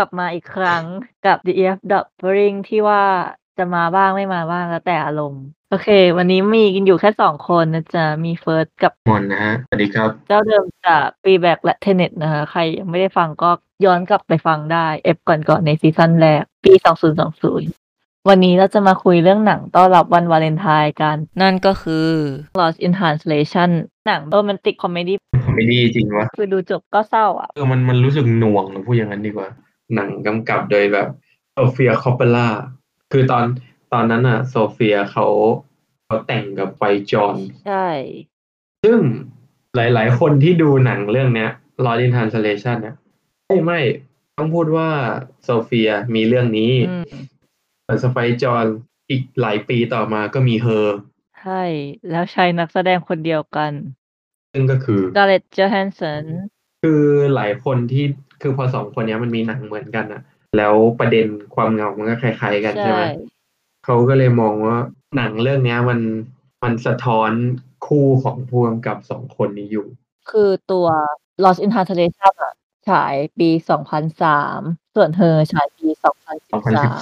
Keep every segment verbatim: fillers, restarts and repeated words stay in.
ลับมาอีกครั้งกับ The อี เอฟ Dubberring ที่ว่าจะมาบ้างไม่มาบ้างแล้วแต่อารมณ์ โอเค วันนี้มีกันอยู่แค่ สอง คนนะจ๊ะ มีเฟิร์สกับมนต์นะครับ สวัสดีครับเจ้าเดิมจาก Fleabag และ Tenet นะคะ ใครยังไม่ได้ฟังก็ย้อนกลับไปฟังได้ เอฟ ก่อน ๆ ในซีซันแรก ปี สองพันยี่สิบ วันนี้เราจะมาคุยเรื่องหนังต้อนรับวันวาเลนไทน์กัน นั่นก็คือ Lost in Translation หนังโรแมนติกคอมเมดีคอมเมดีจริงวะคือดูจบก็เศร้าอะเออ มัน มันรู้สึกหน่วง พูดอย่างนั้นดีกว่า หนังกำกับโดยแบบ Sofia Coppola คือตอน ตอนนั้นน่ะ โซเฟียเขา เขาแต่งกับไฟจอห์นใช่ซึ่งหลาย ๆ คนที่ดูหนังเรื่องเนี้ย Lost in Translation น่ะ ไม่ ไม่ ต้องพูดว่า โซเฟียมีเรื่องนี้อืมแต่สไปจอห์นอีกหลายปีต่อมาก็มี Her ใช่ แล้วใช้นักแสดงคนเดียวกันซึ่งก็คือ Scarlett Johansson คือหลายคนที่ คือพอ สอง คนเนี้ยมันมีหนังเหมือนกันน่ะ แล้วประเด็นความเหงา มันก็คล้าย ๆ กันใชใช่ไหม่เขาก็เลยมองว่า หนังเรื่องเนี้ยมัน มันสะท้อนคู่ของผู้กำกับ สอง คนนี้อยู่คือตัว Lost in Translation อะ ฉายปี สองพันสาม ส่วน Her ฉายปี สองพันสิบสาม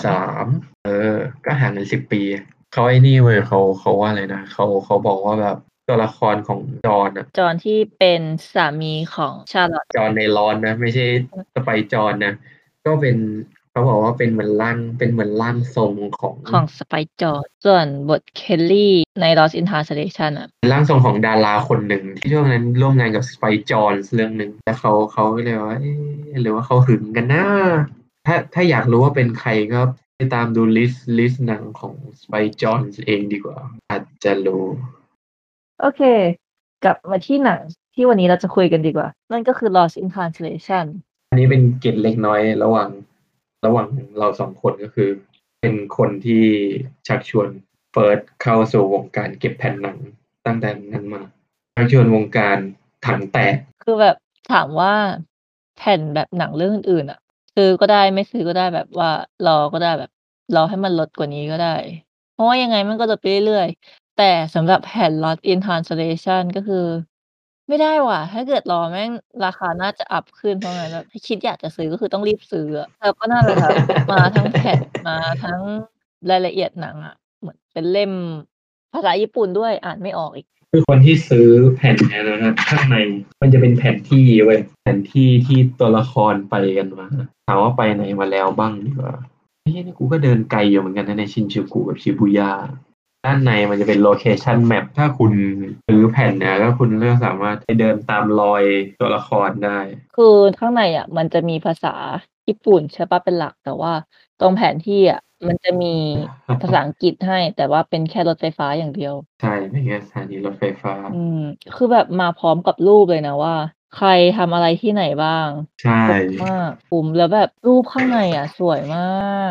เออ ก็ห่างกัน สิบ ปี เขาไอ้นี่เว้ย เขา เขาว่าอะไรนะ เขา เขาบอกว่าแบบตัวละครของจอห์นน่ะจอห์นที่เป็นสามีของ Charlotte จอห์นใน Lost นะ ไม่ใช่สไปจอห์นนะ ก็เป็น เขาบอกว่าเป็นเหมือนร่าง เป็นเหมือนร่างทรงของของสไปจอห์น ส่วนบท Kelly ใน Lost in Translation อะเป็นร่างทรงของดาราคนหนึ่ง ที่ช่วงนั้นร่วมงานกับสไปจอห์นเรื่องหนึ่ง แล้วเขา เขาก็เลยว่า เอ๊ หรือว่าเขาหึงกันนะ ถ้า ถ้าอยากรู้ว่าเป็นใครก็ไปตามดูลิสต์ ลิสต์หนังของสไปจอห์นเองดีกว่า อาจจะรู้โอเค กลับมาที่หนังที่วันนี้เราจะคุยกันดีกว่า นั่นก็คือ Lost in Translation อันนี้เป็นเกร็ดเล็กน้อยระหว่าง ระหว่างเรา สอง คน ก็คือ เป็นคนที่ชักชวนเฟิร์สเข้าสู่วงการเก็บแผ่นหนังตั้งแต่นั้นมา ชักชวนวงการถังแตกคือแบบถามว่า แผ่นแบบหนังเรื่องอื่น ๆ อะ ซื้อก็ได้ ไม่ซื้อก็ได้ แบบว่ารอก็ได้ แบบรอให้มันลดกว่านี้ก็ได้ เพราะว่ายังไงมันก็ลดไปเรื่อย ๆ แต่สำหรับแผ่น Lost in Translation ก็คือ ไม่ได้ว่ะ ถ้าเกิดรอแม่งราคาน่าจะอัปขึ้น เพราะงั้นแบบถ้าคิดอยากจะซื้อ ก็คือต้องรีบซื้ออะ แล้วก็นั่นแหละค่ะ มาทั้งแผ่น มาทั้งรายละเอียดหนังอะ เหมือนเป็นเล่มภาษาญี่ปุ่นด้วย อ่านไม่ออกอีกคือคนที่ซื้อแผ่นเนี้ยนะครับ ข้างในมันจะเป็นแผนที่เว้ย แผนที่ที่ตัวละครไปกันมา ถามว่าไปไหนมาแล้วบ้างดีกว่า เฮ้ย นี่กูก็เดินไกลอยู่เหมือนกันนะใน Shinjuku กับ Shibuya ด้านในมันจะเป็น Location Map ถ้าคุณซื้อแผ่นเนี่ย แล้วคุณก็สามารถไปเดินตามรอยตัวละครได้คือข้างในอะมันจะมีภาษาญี่ปุ่น ใช่เปล่า เป็นหลัก แต่ว่าตรงแผนที่อะมันจะมีภาษาอังกฤษให้ แต่ว่าเป็นแค่รถไฟฟ้าอย่างเดียวใช่ เป็นแค่สถานีรถไฟฟ้าอืม คือแบบมาพร้อมกับรูปเลยนะว่า ใครทำอะไรที่ไหนบ้างใช่ครบมาก คุ้ม แล้วแบบรูปข้างในอะสวยมาก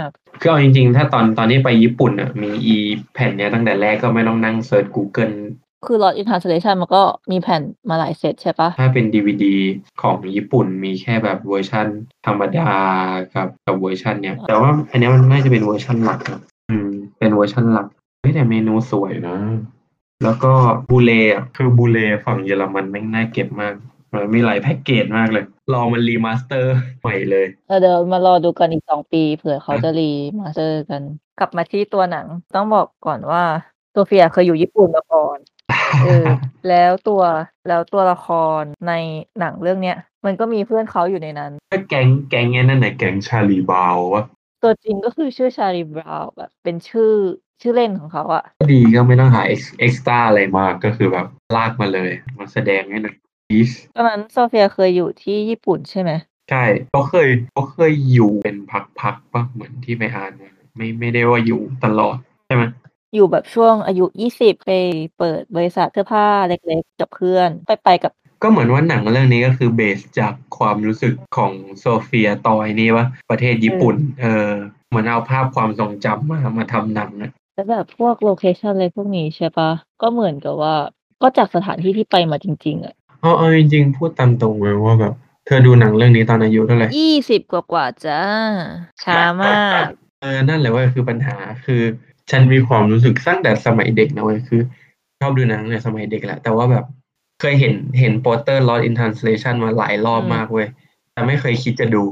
คือเอาจริง ๆ ถ้าตอน ตอนที่ไปญี่ปุ่นน่ะ มีอีแผ่นเนี้ยตั้งแต่แรก ก็ไม่ต้องนั่งเซิร์ชกูเกิลคือ Lost in Translation มันก็มีแผ่นมาหลายเซตใช่เปล่า? ถ้าเป็น ดี วี ดี ของญี่ปุ่นมีแค่แบบเวอร์ชันธรรมดากับ กับเวอร์ชันเนี้ย แต่ว่าอันเนี้ยมันน่าจะเป็นเวอร์ชันหลักนะ อืม เป็นเวอร์ชันหลัก เฮ้ย แต่เมนูสวยนะ แล้วก็ Blu-ray อะ คือ Blu-ray ฝั่งเยอรมันแม่งน่าเก็บมาก มันมีหลายแพ็กเกจมากเลย รอมัน remaster ใหม่เลยเออ เดี๋ยวมารอดูกันอีก สอง ปี เผื่อเขาจะ remaster กัน กลับมาที่ตัวหนัง ต้องบอกก่อนว่า โซเฟียเคยอยู่ญี่ปุ่นมาก่อน เออ แล้วตัว แล้วตัวละครในหนังเรื่องเนี้ย มันก็มีเพื่อนเขาอยู่ในนั้นก็แก๊ง แก๊งไอ้นั่นน่ะ แก๊ง Charlie Brown เปล่า? ตัวจริงก็คือชื่อ Charlie Brown แบบเป็นชื่อ ชื่อเล่นของเขาอะก็ดี ก็ไม่ต้องหาเอ็ก เอ็กซ์ตร้าอะไรมาก ก็คือแบบลากมาเลย มาแสดงให้หน่อย please ตอนนั้นโซเฟียเคยอยู่ที่ญี่ปุ่นใช่ไหม? ใช่ เขาเคย เขาเคยอยู่เป็นพัก ๆ เปล่า? เหมือนที่ไปอ่านมา ไม่ ไม่ได้ว่าอยู่ตลอด ใช่ไหม? อยู่แบบช่วงอายุ ยี่สิบ ไปเปิดบริษัทเสื้อผ้าเล็ก ๆ กับเพื่อน ไป ไปกับก็เหมือนว่าหนังเรื่องนี้ ก็คือ เบส จากความรู้สึกของโซเฟียตอนไอ้นี่เปล่า? ประเทศญี่ปุ่น เออ เหมือนเอาภาพความทรงจำมา มาทำหนังอะแล้วแบบพวกโลเคชัน อะไรพวกนี้ใช่เปล่า? ก็เหมือนกับว่า ก็จากสถานที่ที่ไปมาจริง ๆ อะเอา เอาจริง ๆ พูดตามตรงเลยว่าแบบ เธอดูหนังเรื่องนี้ตอนอายุเท่าไร? ยี่สิบ กว่า ๆ จ้ะ ช้ามากเออ นั่นแหละเว้ย คือปัญหา คือฉันมีความรู้สึกตั้งแต่สมัยเด็กนะเว้ย คือชอบดูหนังตั้งแต่สมัยเด็กแหละ แต่ว่าแบบเคยเห็น เห็นโปสเตอร์ Lost in Translation มาหลายรออืบมากมเว้ย แต่ไม่เคยคิดจะดู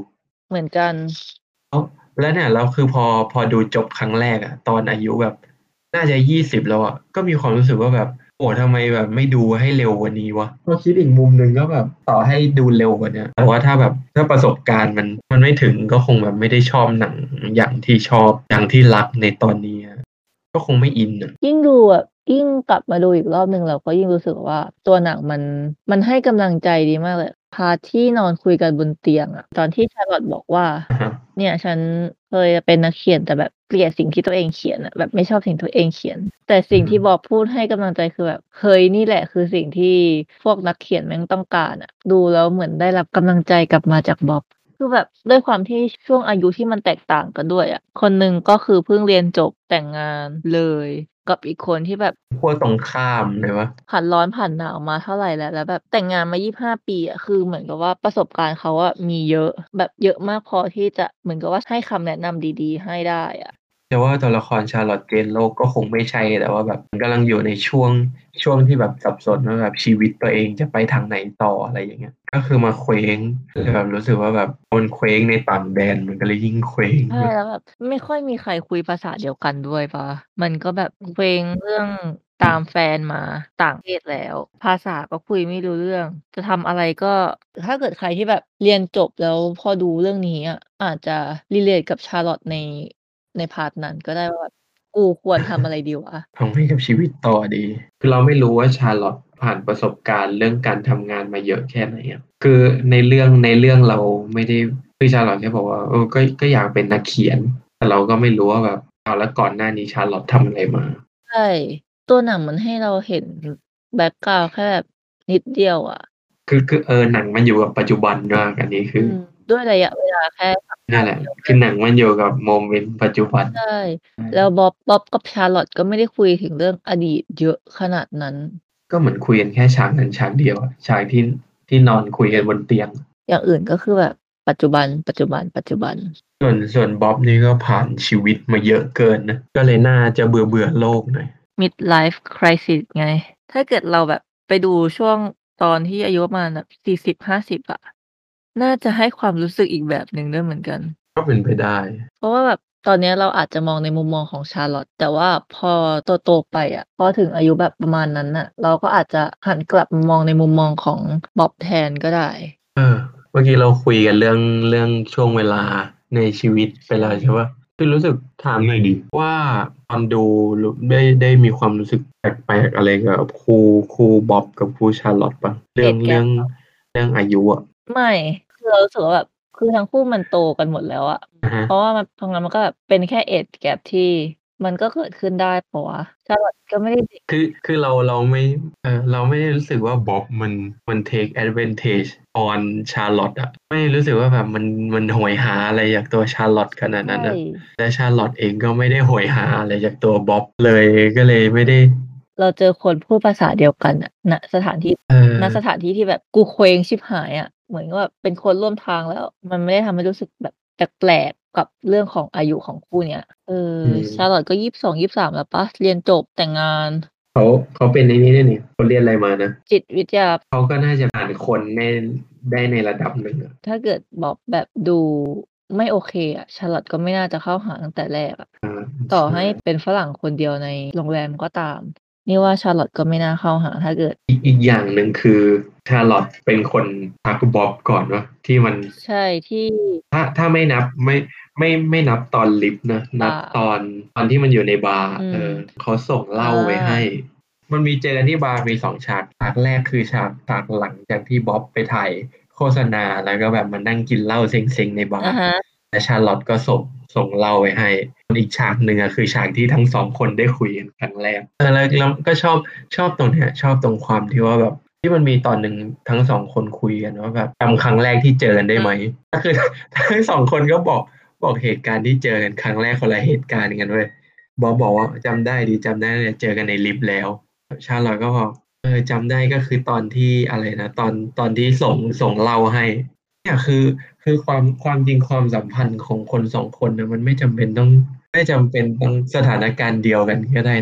เหมือนกันแล้วแล้วเนี่ยเราคือพอพอดูจบครั้งแรกอะตอนอายุแบบน่าจะยี่สิบแล้วอะก็มีความรู้สึกว่าแบบโอ้ทำไมแบบไม่ดูให้เร็วกว่านี้วะพอคิดอีกมุมหนึ่งก็แบบต่อให้ดูเร็วกว่าเนี้ยแต่ว่าถ้าแบบถ้าประสบการณ์มันมันไม่ถึงก็คงแบบไม่ได้ชอบหนังอย่างที่ชอบอย่างที่รักในตอนนี้อะก็คงไม่อินอะยิ่งดูอะยิ่งกลับมาดูอีกรอบหนึ่งเราก็ยิ่งรู้สึกว่าตัวหนังมันมันให้กำลังใจดีมากเลยพาร์ตที่นอนคุยกันบนเตียงอะตอนที่ Charlotte บอกว่าเนี่ยฉันเคยเป็นนักเขียนแต่แบบเกลียดสิ่งที่ตัวเองเขียนอะแบบไม่ชอบสิ่งตัวเองเขียนแต่สิ่งที่ Bob พูดให้กำลังใจคือแบบเฮ้ยนี่แหละคือสิ่งที่พวกนักเขียนแม่งต้องการอะดูแล้วเหมือนได้รับกำลังใจกลับมาจาก Bob คือแบบด้วยความที่ช่วงอายุที่มันแตกต่างกันด้วยอะคนหนึ่งก็คือเพิ่งเรียนจบแต่งงานเลยกับอีกคนที่แบบขั้วตรงข้ามเลยวะผ่านร้อนผ่านหนาวมาเท่าไรแล้วแล้วแบบแต่งงานมายี่สิบห้าปีอะคือเหมือนกับว่าประสบการณ์เขาอะมีเยอะแบบเยอะมากพอที่จะเหมือนกับว่าให้คำแนะนำดีๆให้ได้อะแต่ว่าตัวละครชาร์ลอตเจนโลกก็คงไม่ใช่แต่ว่าแบบมันกำลังอยู่ในช่วงช่วงที่แบบสับสนว่าแบบชีวิตตัวเองจะไปทางไหนต่ออะไรอย่างเงี้ยก็คือมาเคว้งเลยแบบรู้สึกว่าแบบมันเคว้งในต่างแดนมันก็เลยยิ่งเคว้งใช่แล้วแบบไม่ค่อยมีใครคุยภาษาเดียวกันด้วยเปล่ามันก็แบบเคว้งเรื่องตามแฟนมาต่างประเทศแล้วภาษาก็คุยไม่รู้เรื่องจะทำอะไรก็ถ้าเกิดใครที่แบบเรียนจบแล้วพอดูเรื่องนี้อะอาจจะ relate กับ Charlotte ในในพาร์ตนั้นก็ได้ว่าแบบกูควรทำอะไรดีวะทำให้กับชีวิตต่อดีคือเราไม่รู้ว่าชาร์ลอตผ่านประสบการณ์เรื่องการทำงานมาเยอะแค่ไหนอะคือในเรื่องในเรื่องเราไม่ได้คือชาร์ลอตแค่บอกว่าเออก็ก็อยากเป็นนักเขียนแต่เราก็ไม่รู้ว่าแบบเอาแล้วก่อนหน้านี้ชาร์ลอตทำอะไรมาใช่ตัวหนังมันให้เราเห็นแบ็กกราวนด์แค่แบบนิดเดียวอะคือคือเออหนังมันอยู่กับปัจจุบันด้วยอันนี้คืออืมด้วยระยะเวลาแค่สัปดานั่นแหละห์เดียวด้วยคือหนังมันอยู่กับโมเมนต์ปัจจุบันใช่แล้วบ๊อบบ๊อบกับชาร์ลอตต์ก็ไม่ได้คุยถึงเรื่องอดีตเยอะขนาดนั้นก็เหมือนคุยกันแค่ฉากนั้นฉากเดียวอะฉากที่ที่นอนคุยกันบนเตียงอย่างอื่นก็คือแบบปัจจุบันปัจจุบันปัจจุบันส่วนส่วนบ๊อบนี่ก็ผ่านชีวิตมาเยอะเกินนะก็เลยน่าจะเบื่อเบื่อโลกหน่อย Midlife Crisis ไงถ้าเกิดเราแบบไปดูช่วงตอนที่อายุประมาณแบบสี่สิบถึงห้าสิบอะน่าจะให้ความรู้สึกอีกแบบหนึ่งด้วยเหมือนกันก็เป็นไปได้เพราะว่าแบบตอนเนี้ยเราอาจจะมองในมุมมองของชาร์ลอตต์แต่ว่าพอโตๆไปอะพอถึงอายุแบบประมาณนั้นน่ะเราก็อาจจะหันกลับมามองในมุมมองของบ๊อบแทนก็ได้เออเมื่อกี้เราคุยกันเรื่องเรื่องช่วงเวลาในชีวิตไปแล้วใช่ปะคือรู้สึกถามหน่อยดิว่าตอนดูรู้ได้ได้มีความรู้สึกแปลกๆอะไรกับคู่คู่บ๊อบกับคู่ชาร์ลอตปะเรื่องเอจเรื่ gap องเรื่องอายุอ่ะไม่คือเรารู้สึกว่าแบบคือทั้งคู่มันโตกันหมดแล้วอะอ่าฮะเพราะว่ามันตรงนั้นมันก็แบบเป็นแค่ age gap ที่มันก็เกิดขึ้นได้เปล่าวะ Charlotte ก็ไม่ได้เด็กคือคือเราเราไม่เออเราไม่ได้รู้สึกว่าบ๊อบมันมัน take advantage on ชาร์ลอตอะไม่รู้สึกว่าแบบมันมันโหยหาอะไรจากตัวชาร์ลอตขนาดใช่นั้นอะและชาร์ลอตเองก็ไม่ได้โหยหาอะไรจากตัวบ๊อบเลยก็เลยไม่ได้เราเจอคนพูดภาษาเดียวกันอะณสถานที่เอณสอถานที่ที่แบบกูเคว้งชิบหายอะเหมือนกับแบบเป็นคนร่วมทางแล้วมันไม่ได้ทำให้รู้สึกแบบแปลกๆกับเรื่องของอายุของคู่เนี้ยเอออืม Charlotte ก็ยี่สิบสองยี่สิบสามแล้วเปล่าเรียนจบแต่งงานเขาเขาเป็นในนี้ด้วยนี่เขาเรียนอะไรมานะจิตวิทยาเขาก็น่าจะผ่านคนได้ได้ในระดับหนึ่งอะถ้าเกิดบอกแบบดูไม่โอเคอะ Charlotte ก็ไม่น่าจะเข้าหาตั้งแต่แรกอะอ่าต่อใช่ให้เป็นฝรั่งคนเดียวในโรงแรมก็ตามนี่ว่า Charlotte ก็ไม่น่าเข้าหาถ้าเกิดอีกอีกอย่างหนึ่งคือชาร์ลอตเป็นคนทักบ๊อบก่อนวะที่มันใช่ที่ถ้าถ้าไม่นับไม่ไม่ไม่นับตอนลิฟต์นะนับบาร์ตอนตอนที่มันอยู่ในบาร์อืมเออเขาส่งเหอล้าไว้ให้ามันมีเจอกันที่บาร์มีสองฉากฉากแรกคือฉากฉากหลังจากที่บ๊อบไปถ่ายโฆษณาแล้วก็แบบมานั่งกินเหล้าเซ็งๆในบาร์อะฮะและชาร์ลอตก็ส่งส่งเหล้าไว้ให้อีกฉากหนึ่งอะคือฉากที่ทั้งสองคนได้คุยกันครั้งแรกเออแล้วแล้วก็ชอบชอบตรงเนี้ยชอบตรงความที่ว่าแบบที่มันมีตอนหนึ่งทั้งสองคนคุยกันว่าแบบจำครั้งแรกที่เจอกันได้ไหมอืมก็คือทั้งสองคนก็บอกบอกเหตุการณ์ที่เจอกันครั้งแรกคนละเหตุการณ์กันเว้ยบอสบอกว่าจำได้ดีจำได้เนี่ยเจอกันในลิฟต์แล้วชาร์ลอตก็บอกเออจำได้ก็คือตอนที่อะไรนะตอนตอนที่ส่งส่งเหล้าให้เนี่ยคือคือความความจริงความสัมพันธ์ของคนสองคนนะมันไม่จำเป็นต้องไม่จำเป็นต้องสถานการณ์เดียวกันก็ได้นะ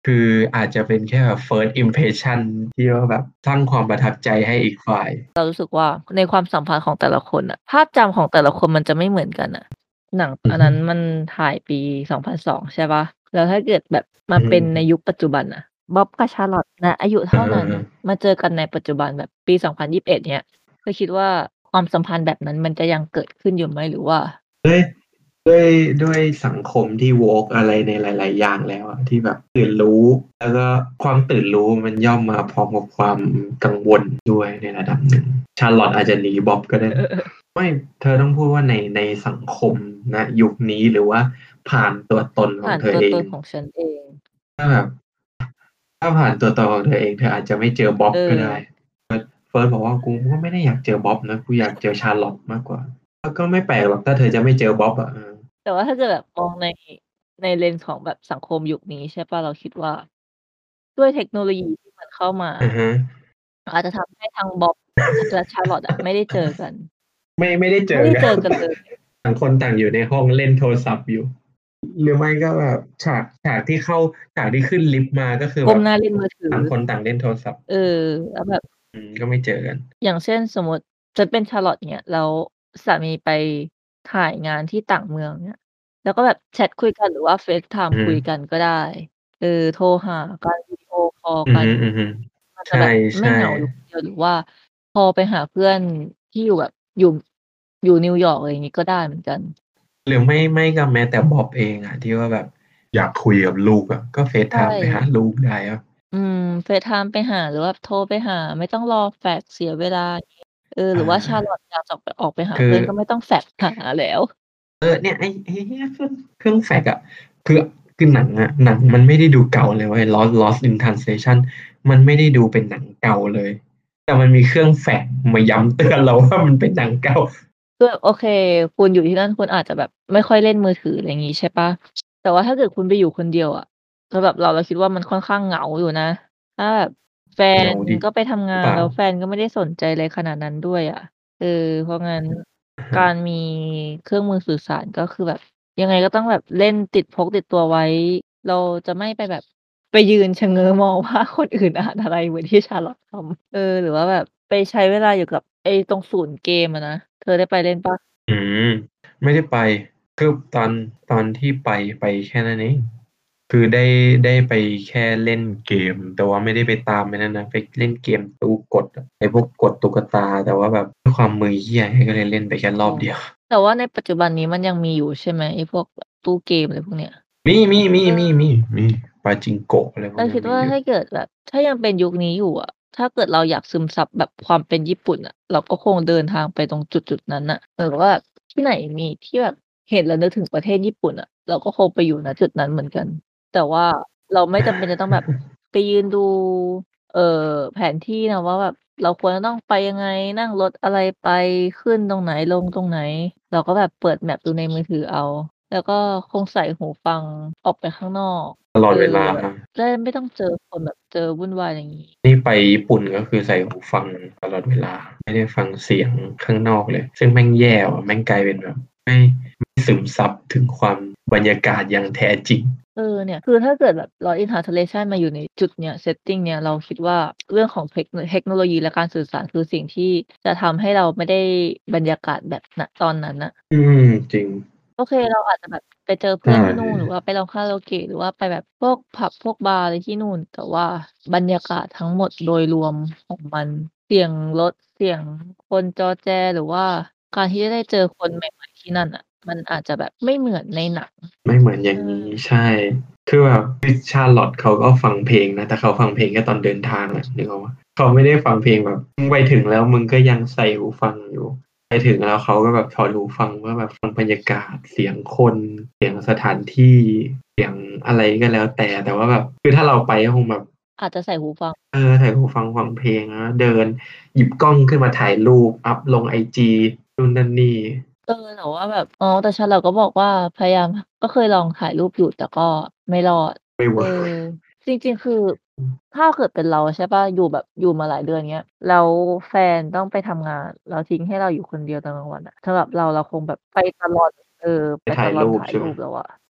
คืออาจจะเป็นแค่แบบ first impression ที่ว่าแบบสร้างความประทับใจให้อีกฝ่ายเรารู้สึกว่าในความสัมพันธ์ของแต่ละคนน่ะภาพจำของแต่ละคนมันจะไม่เหมือนกันน่ะหนังอือฮึอันนั้นมันถ่ายปีสองพันสองใช่เปล่าแล้วถ้าเกิดแบบอืมาอฮึเป็นในยุคปัจจุบันน่ะบ๊อบกับชาร์ลอตณอายุเอเท่านั้นอๆมาเจอกันในปัจจุบันแบบปีสองพันยี่สิบเอ็ดเงี้ยเธอคิดว่าความสัมพันธ์แบบนั้นมันจะยังเกิดขึ้นอยู่ไหมหรือว่าด้วยด้วยด้วยสังคมที่ woke อะไรในหลายๆอย่างแล้วอะที่แบบตื่นรู้แล้วก็ความตื่นรู้มันย่อมมาพร้อมกับความกังวลด้วยในระดับหนึ่ง Charlotte อาจจะหนีบ๊อบก็ได้นะไม่เธอต้องพูดว่าในในสังคมณยุคนี้หรือว่าผ่านตัวตนของผ่านเธอเองตัวตนของฉันเองถ้าแบบถ้าผ่านตัวตนของเธอเองเธออาจจะไม่เจอบ๊อบเออก็ได้เฟิร์สบอกว่ากูก็ไม่ได้อยากเจอบ๊อบนะกูอยากเจอชาร์ลอตมากกว่าก็ไม่แปลกหรอกถ้าเธอจะไม่เจอบ๊อบอะเออแต่ว่าถ้าเกิดแบบมองในในเลนส์ของแบบสังคมยุคนี้ใช่เปล่าเราคิดว่าด้วยเทคโนโลยีที่มันเข้ามาอือฮึอาจจะทำให้ทั้งบ๊อบและชาร์ลอตอะไม่ได้เจอกันไม่ไม่ได้เจอกันไม่ได้เจอกันเลยต่างคนต่างอยู่ในห้องเล่นโทรศัพท์อยู่หรือไม่ก็แบบฉากฉากที่เข้าฉากที่ขึ้นลิฟต์มาก็คือแบบก้มหน้าเล่นมือถือต่างคนต่างเล่นโทรศัพท์เออแล้วแบบอืมก็ไม่เจอกันอย่างเช่นสมมุติฉันเป็นชาร์ลอตเงี้ยแล้วสามีไปถ่ายงานที่ต่างเมืองเงี้ยแล้วก็แบบแชตคุยกันหรือว่า FaceTime อือฮึคุยกันก็ได้เออโทรหากันวิดีโอคอลอือกันฮึอือฮึมันใจะแบบไม่ช่เหงาอยู่คนเดียวหรือว่าพอไปหาเพื่อนที่อยู่แบบอยู่อยู่นิวยอร์กอะไรอย่างงี้ก็ได้เหมือนกันๆหรือไม่ไม่ก็แม้แต่บ๊อบเองอะที่ว่าแบบอยากคุยกับลูกอะก็เฟซไทใช่ม์ไปหาลูกได้อะอืม FaceTime ไปหาหรือว่าโทรไปหาไม่ต้องรอแฟกซ์เสียเวลาอย่างงี้เออหอ่รือว่า Charlotte าอยากจะออกไปออกไปหาคือเพื่อนก็ไม่ต้องแฟกซ์หาแล้วเออเนี่ยไอ้ไอ้เหี้ยเครื่องเครื่องแฟกซ์อะคือคือหนังอะหนังมันไม่ได้ดูเก่าเลยเว้ย Lost Lost in Translation มันไม่ได้ดูเป็นหนังเก่าเลยแต่มันมีเครื่องแฟกซ์มาย้ำเตือนเราว่ามันเป็นหนังเก่าคือโอเคคุณอยู่ที่นั่นคุณอาจจะแบบไม่ค่อยเล่นมือถืออะไรงี้ใช่เปล่าแต่ว่าถ้าเกิดคุณไปอยู่คนเดียวอะสำหรับเราเราคิดว่ามันค่อนข้างเหงาอยู่นะถ้าแบบแฟนเหงาดิก็ไปทำหรือเปล่างานแล้วแฟนก็ไม่ได้สนใจอะไรขนาดนั้นด้วยอะเออเพราะงั้นอะฮะการมีเครื่องมือสื่อสารก็คือแบบยังไงก็ต้องแบบเล่นติดพกติดตัวไว้เราจะไม่ไปแบบ ไปยืนชะเง้อมองว่าคนอื่นอ่านอะไรเหมือนที่ Charlotte ทำเออหรือว่าแบบไปใช้เวลาอยู่กับไอ้ตรงศูนย์เกมอะนะเธอได้ไปเล่นเปล่าอืมไม่ได้ไปคือตอนตอนที่ไปไปแค่นั้นเองคือได้ได้ไปแค่เล่นเกมแต่ว่าไม่ได้ไปตามไปนั่นนะไปเล่นเกมตู้กดอะไอ้พวกกดตุ๊กตาแต่ว่าแบบด้วยความมือเหี้ยก็เลยเล่นไปแค่รอ๋ออบเดียวแต่ว่าในปัจจุบันนี้มันยังมีอยู่ใช่ไหมไอ้พวกแบบตู้เกมอะไรพวกเนี้ยมีมีมีเออมีมีมีปาจิงโกะอะไรพวเรากนี้มีอยู่คิดว่าถ้าเกิดแบบถ้ายังเป็นยุคนี้อยู่อะถ้าเกิดเราอยากซึมซับแบบความเป็นญี่ปุ่นอะเราก็คงเดินทางไปตรงจุดๆนั้นน่ะหรือว่าที่ไหนมีที่แบบเห็นแล้วนึกถึงประเทศญี่ปุ่นอะเราก็คงไปอยู่ณจุดนั้นเหมือนกันแต่ว่าเราไม่จำเป็นจะต้องแบบไปยืนดู เอ่อแผนที่นะว่าแบบเราควรจะต้องไปยังไงนั่งรถอะไรไปขึ้นตรงไหนลงตรงไหนเราก็แบบเปิด Map ดูในมือถือเอาแล้วก็คงใส่หูฟังออกไปข้างนอกตลอเออดเวลาแบบจะได้ไม่ต้องเจอคนแบบเจอวุ่นวายอย่างงี้นี่ไปญี่ปุ่นก็คือใส่หูฟังตลอดเวลาไม่ได้ฟังเสียงข้างนอกเลยซึ่งแม่งแย่ว่ะแม่งกลายเป็นแบบไม่ไม่ซึมซับถึงความบรรยากาศอย่างแท้จริงเออเนี่ยคือถ้าเกิดแบบ Lost in Translation มาอยู่ในจุดเนี้ย setting เนี้ยเราคิดว่าเรื่องของเทคโนเทคโนโลยีและการสื่อสารคือสิ่งที่จะทำให้เราไม่ได้บรรยากาศแบบณตอนนั้นน่ะอืมจริงโอเคเราอาจจะแบบไปเจอใช่เพื่อนที่นู่นหรือว่าไปร้องคาราโอเกะหรือว่าไปแบบพวกผับพวกบาร์อะไรที่นู่นแต่ว่าบรรยากาศทั้งหมดโดยรวมของมันเสียงรถเสียงคนจอแจหรือว่าการที่จะได้เจอคนใหม่ๆที่นั่นน่ะมันอาจจะแบบไม่เหมือนในหนังไม่เหมือนอเอย่างนี้อใช่คือแบบชาร์ลอตเขาก็ฟังเพลงนะแต่เขาฟังเพลงแค่ตอนเดินทางอะนึกออกปะเขาไม่ได้ฟังเพลงแบบมึงไปถึงแล้วมึงก็ยังใส่หูฟังอยู่ ไปถึงแล้วเขาก็แบบถอดหูฟังว่าแบบฟังบรรยากาศเสียงคนเสียงสถานที่เสียงอะไรก็แล้วแต่แต่ว่าแบบคือถ้าเราไปก็คงแบบอาจจะใส่หูฟังเออใส่หูฟังฟังเพลงแล้วเดินหยิบกล้องขึ้นมาถ่ายรูปอัพลงไอจีนู่นนั่นนี่เออแต่ว่าแบบอ๋อแต่ฉันเราก็บอกว่าพยายามก็เคยลองถ่ายรูปอยู่แต่ก็ไม่รอดเออไม่เวิร์กจริงๆคือถ้าเกิดเป็นเราใช่เปล่าอยู่แบบอยู่มาหลายเดือนเงี้ยแล้วแฟนต้องไปทำงานแล้วทิ้งให้เราอยู่คนเดียวตอนกลางวันอะสำหรับเราเราคงแบบไปตลอดเออไปถ่ายไปตลอดถ่ายรูปใช่ไหมรูปแล้วอะ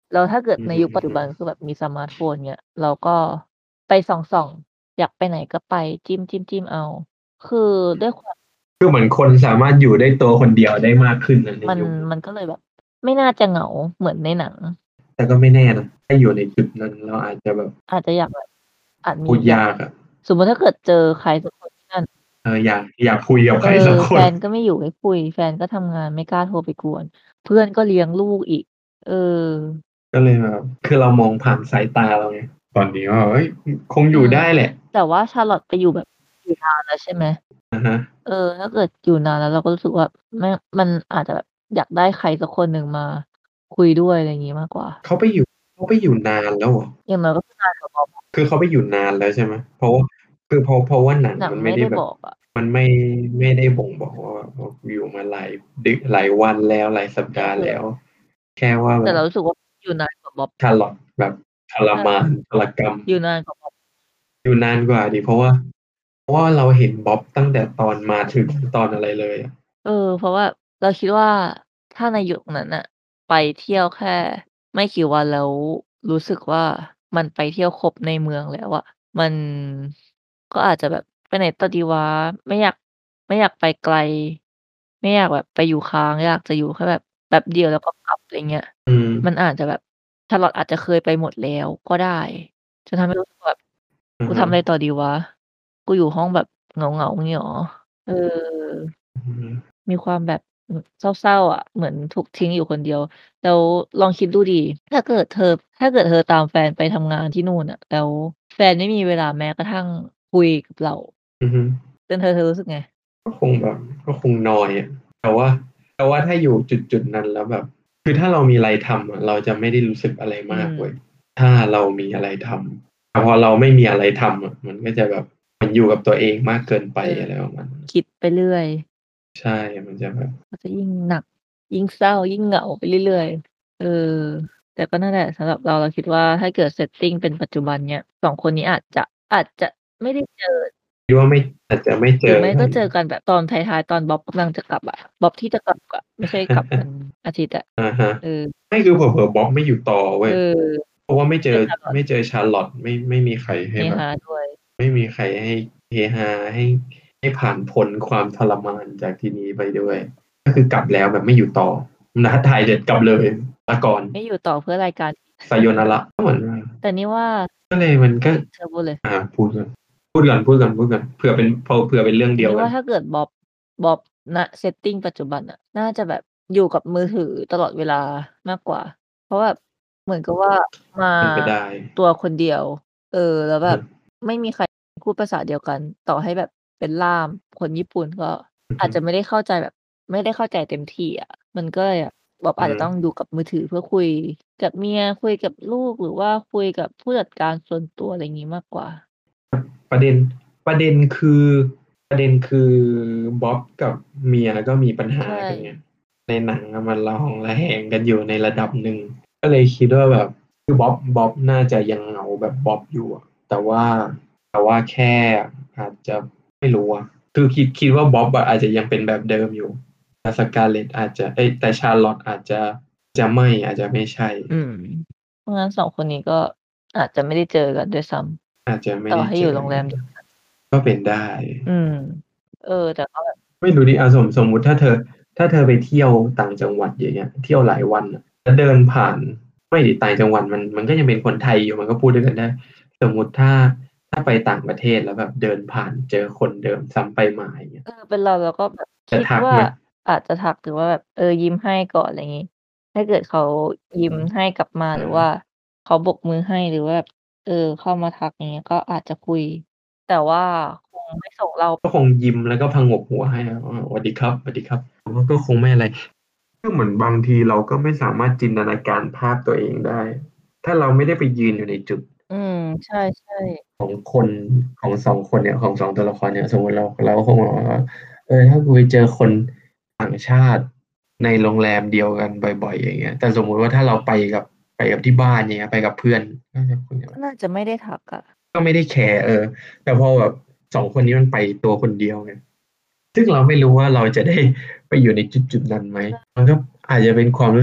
แล้วถ้าเกิดอืในยุคปัจจุบันมคือแบบมีสมาร์ตโฟนเงี้ย เราก็ไปส่อง ๆ อยากไปไหนก็ไป จิ้ม ๆ ๆ เอา คือด้วยความคือเหมือนคนสามารถอยู่ได้ตัวคนเดียวได้มากขึ้นนะในมันยุคนี้มันก็เลยแบบไม่น่าจะเหงาเหมือนในหนังแต่ก็ไม่แน่นะ ถ้าอยู่ในจุดนั้นเราอาจจะแบบอาจจะอยากแบบ อาจพมีูดอยากยากอะสมมุติถ้าเกิดเจอใครสักคนที่นั่นเออ อยาก อยากคุยกับเอใครอสักคแฟนนก็ไม่อยู่ให้คุย แฟนก็ทำงานไม่กล้าโทรไปกวน เพื่อนก็เลี้ยงลูกอีก เออก็เลยแบบ คือเรามองผ่านสายตาเราไง ตอนนี้ว่า เฮ้ย คงออืยู่มได้แหละแต่ว่า Charlotte ไปอยู่แบบ อยู่นานแล้วใช่ไหม? อะฮะเออ ถ้าเกิดอยู่นานแล้วเราก็รู้สึกว่า ไม่ มันอาจจะแบบอยากได้ใครสักคนหนึ่งมาคุยด้วย อะไรงี้มากกว่าเขาไปอยู่ เขาไปอยู่นานแล้วเหรอ? อย่างน้อยก็คือนานกว่า Bob อะคือเขาไปอยู่นานแล้วใช่ไหม? เพราะว่า คือเพราะ เพราะว่าหนังมันไมหนังไม่่ไดไ้ด้แบบบอกอะมันไม่ ไม่ได้บ่งบอกว่าแบบ โอ้ อยู่มาหลายดึ หลายวันแล้ว หลายสัปเดาห์แล้ออว แค่ว่าแตแ่บบเรารู้สึกว่าอยู่นานกว่า Bob Charlotte แบบทรใช่มาน ทรกรรมอยู่นานกว่า Bob อยู่นานกว่าดิ เพราะว่า เพราะว่าเราเห็น Bob ตั้งแต่ตอนมาถึงตอนอะไรเลยอะเออ เพราะว่าเราคิดว่า ถ้าในยุคนั้นน่ะ ไปเที่ยวแค่ไม่กี่วัน แล้วรู้สึกว่า มันไปเที่ยวครบในเมืองแล้วอะ มัน ก็อาจจะแบบไปไหนต่อดีวะ ไม่อยาก ไม่อยากไปไกล ไม่อยากแบบไปอยู่ค้าง อยากจะอยู่แค่แบบแป๊บเดียวแล้วก็กลับ อะไรเงี้ยอืมมันอาจจะแบบ Charlotte อาจจะเคยไปหมดแล้วก็ได้ จนทำให้รู้สึกว่าแบบอะฮกูทำอะไระต่อดีวะ กูอยู่ห้องแบบเหงา ๆ งี้เหรอ เอออือฮึมีความแบบ อือ เศร้า ๆ อะ เหมือนถูกทิ้งอยู่คนเดียว แล้วลองคิดดูดิ ถ้าเกิดเธอ ถ้าเกิดเธอตามแฟนไปทำงานที่นู่นน่ะ แล้วแฟนไม่มีเวลาแม้กระทั่งคุยกับเราอือฮึเป็นเธอ เธอรู้สึกไง? ก็คงแบบ ก็คงนอยอะ แต่ว่า แต่ว่าถ้าอยู่จุด ๆ นั้นแล้วแบบ คือถ้าเรามีอะไรทำอะ เราจะไม่ได้รู้สึกอะไรอืมากเว้ยมถ้าเรามีอะไรทำ แต่พอเราไม่มีอะไรทำอะ มันก็จะแบบ เหมือนอยู่กับตัวเองมากเกินไปเอออะไรประมาณนั้นคิดไปเรื่อยใช่ มันจะแบบก็จะยิ่งหนัก ยิ่งเศร้า ยิ่งเหงาไปเรื่อย ๆ เออ แต่ก็นั่นแหละ สำหรับเรา เราคิดว่า ถ้าเกิด setting เป็นปัจจุบันเนี้ย สอง คนนี้อาจจะ อาจจะไม่ได้เจอคิดว่าไม่ อาจจะไม่เหจอกันรือไม่ก็เจอกันแบบตอนท้าย ๆ ตอน Bob กำลังจะกลับอะ Bob ที่จะกลับอะ ไม่ใช่กลับวันอาทิตย์อะอะฮะเออไม่ คือเผลอ ๆ Bob ไม่อยู่ต่อเวเ้ออย เพราะว่าไม่เจอเจอ Charlotte ไม่เจอ Charlotte ไม่ ไม่มีใครใหเ้ฮแบบฮาด้วยไม่มีใครให้เฮฮา ให้ ให้ผ่านพ้นความทรมานจากที่นี้ไปด้วย ก็คือกลับแล้วแบบไม่อยู่ต่อ นัดถ่ายเสร็จกลับเลย ลาก่อนไม่อยู่ต่อเพื่อรายการ Sayonara ก็เหมือนว่าแต่นี่ว่าก็เลยมันก็เธอพูดเลยอ่า พูดก่อน พูดก่อน พูดก่อน พูดก่อน เผื่อเป็น เพอ เผื่อเป็นเรื่องแต่นีเดียว่กวั่นาถ้าเกิด Bob Bob ณ setting ปัจจุบันน่ะ น่าจะแบบอยู่กับมือถือตลอดเวลามากกว่า เพราะแบบเหมือนกับว่า มาเป็นไปได้ตัวคนเดียว เออ แล้วอแืบบอไม่มีใครพูดภาษาเดียวกัน ต่อให้แบบเป็นล่ามคนญี่ปุ่น ก็ออือฮาึจจะไม่ได้เข้าใจแบบ ไม่ได้เข้าใจเต็มที่อะ มันก็เลยแบบ Bob อือฮอาจจะต้องึอยู่กับมือถือเพื่อคุยกับเมีย คุยกับลูก หรือว่าคุยกับผู้จัดการส่วนตัว อะไรงี้มากกว่าประเด็น ประเด็นคือ ประเด็นคือ Bob กับเมียก็มีปัญหใชากันไง่ในหนังอะมันระหองระแหงกันอยู่ในระดับหนึ่ง ก็เลยคิดว่าแบบ คือ Bob Bob น่าจะยังเหงาแบบ Bob อยู่อะ แต่ว่า แต่ว่าแค่อาจจะ ไม่รู้อะ คือคิด คิดว่า Bob อะอาจจะยังเป็นแบบเดิมอยู่ แต่ Scarlett อาจจะ เอ๊ย แต่ Charlotte อาจจะ จะไม่ อาจจะไม่ใช่อืม เพราะงั้น สอง คนนี้ก็อาจจะไม่ได้เจอกันด้วยซ้อาจจะไำม่ต่อได้เจอให้อยู่โรงแรกันมเดียวกันก็เป็นได้อืม เออ แต่ก็แบบไม่รู้ดิ อะ สม สมมุติถ้าเธอ ถ้าเธอไปเที่ยวต่างจังหวัด อย่างเงี้ย เที่ยวหลายวันอะ แล้วเดินผ่าน ไม่ดิ ต่างจังหวัดมัน มันก็ยังเป็นคนไทยอยู่ มันก็พูดด้วยกันได้ สมมุติถ้า ถ้าไปต่างประเทศแล้วแบบเดินผ่านเจอคนเดิมซ้ำไปมา อย่างเงี้ยเออ เป็นเรา เราก็แบบจคะิดว่าทักไหม? อาจจะทัก หรือว่าแบบ เออ ยิ้มให้ก่อน อะไรงี้ ถ้าเกิดเขายิ้มให้กลับมาอหรือว่าาเขาโบกมือให้ หรือว่าแบบ เออ เข้ามาทัก อย่างเงี้ย ก็อาจจะคุย แต่ว่าคงไม่ส่งเราก็คงยิ้ม แล้วก็ผงกหัวให้อะ "อา สวัสดีครับ สวัสดีครับ" ผมว่าก็คงไม่อะไร ก็เหมือนบางทีเราก็ไม่สามารถจินตนาการภาพตัวเองได้ ถ้าเราไม่ได้ไปยืนอยู่ในจุดอืม ใช่ ๆของคน ของ สอง คนเนี่ย ของ สอง ตัวละครเนี่ย สมมุติเรา เราก็คงแบบว่า เออ ถ้ากูไปเจอคนต่างชาติในโรงแรมเดียวกันบ่อย ๆ อย่างเงี้ย แต่สมมุติว่าถ้าเราไปกับ ไปกับที่บ้าน อย่างเงี้ย ไปกับเพื่อน ก็จะคุยกักบ็น่าจะไม่ได้ทักอะก็ไม่ได้แคร์ เออ แต่พอแบบ สอง คนนี้มันไปตัวคนเดียวไง ซึ่งเราไม่รู้ว่าเราจะ ได้ ไปอยู่ในจุด ๆ นั้นไหมใช่มันก็อาจจะเป็นความรู้สึก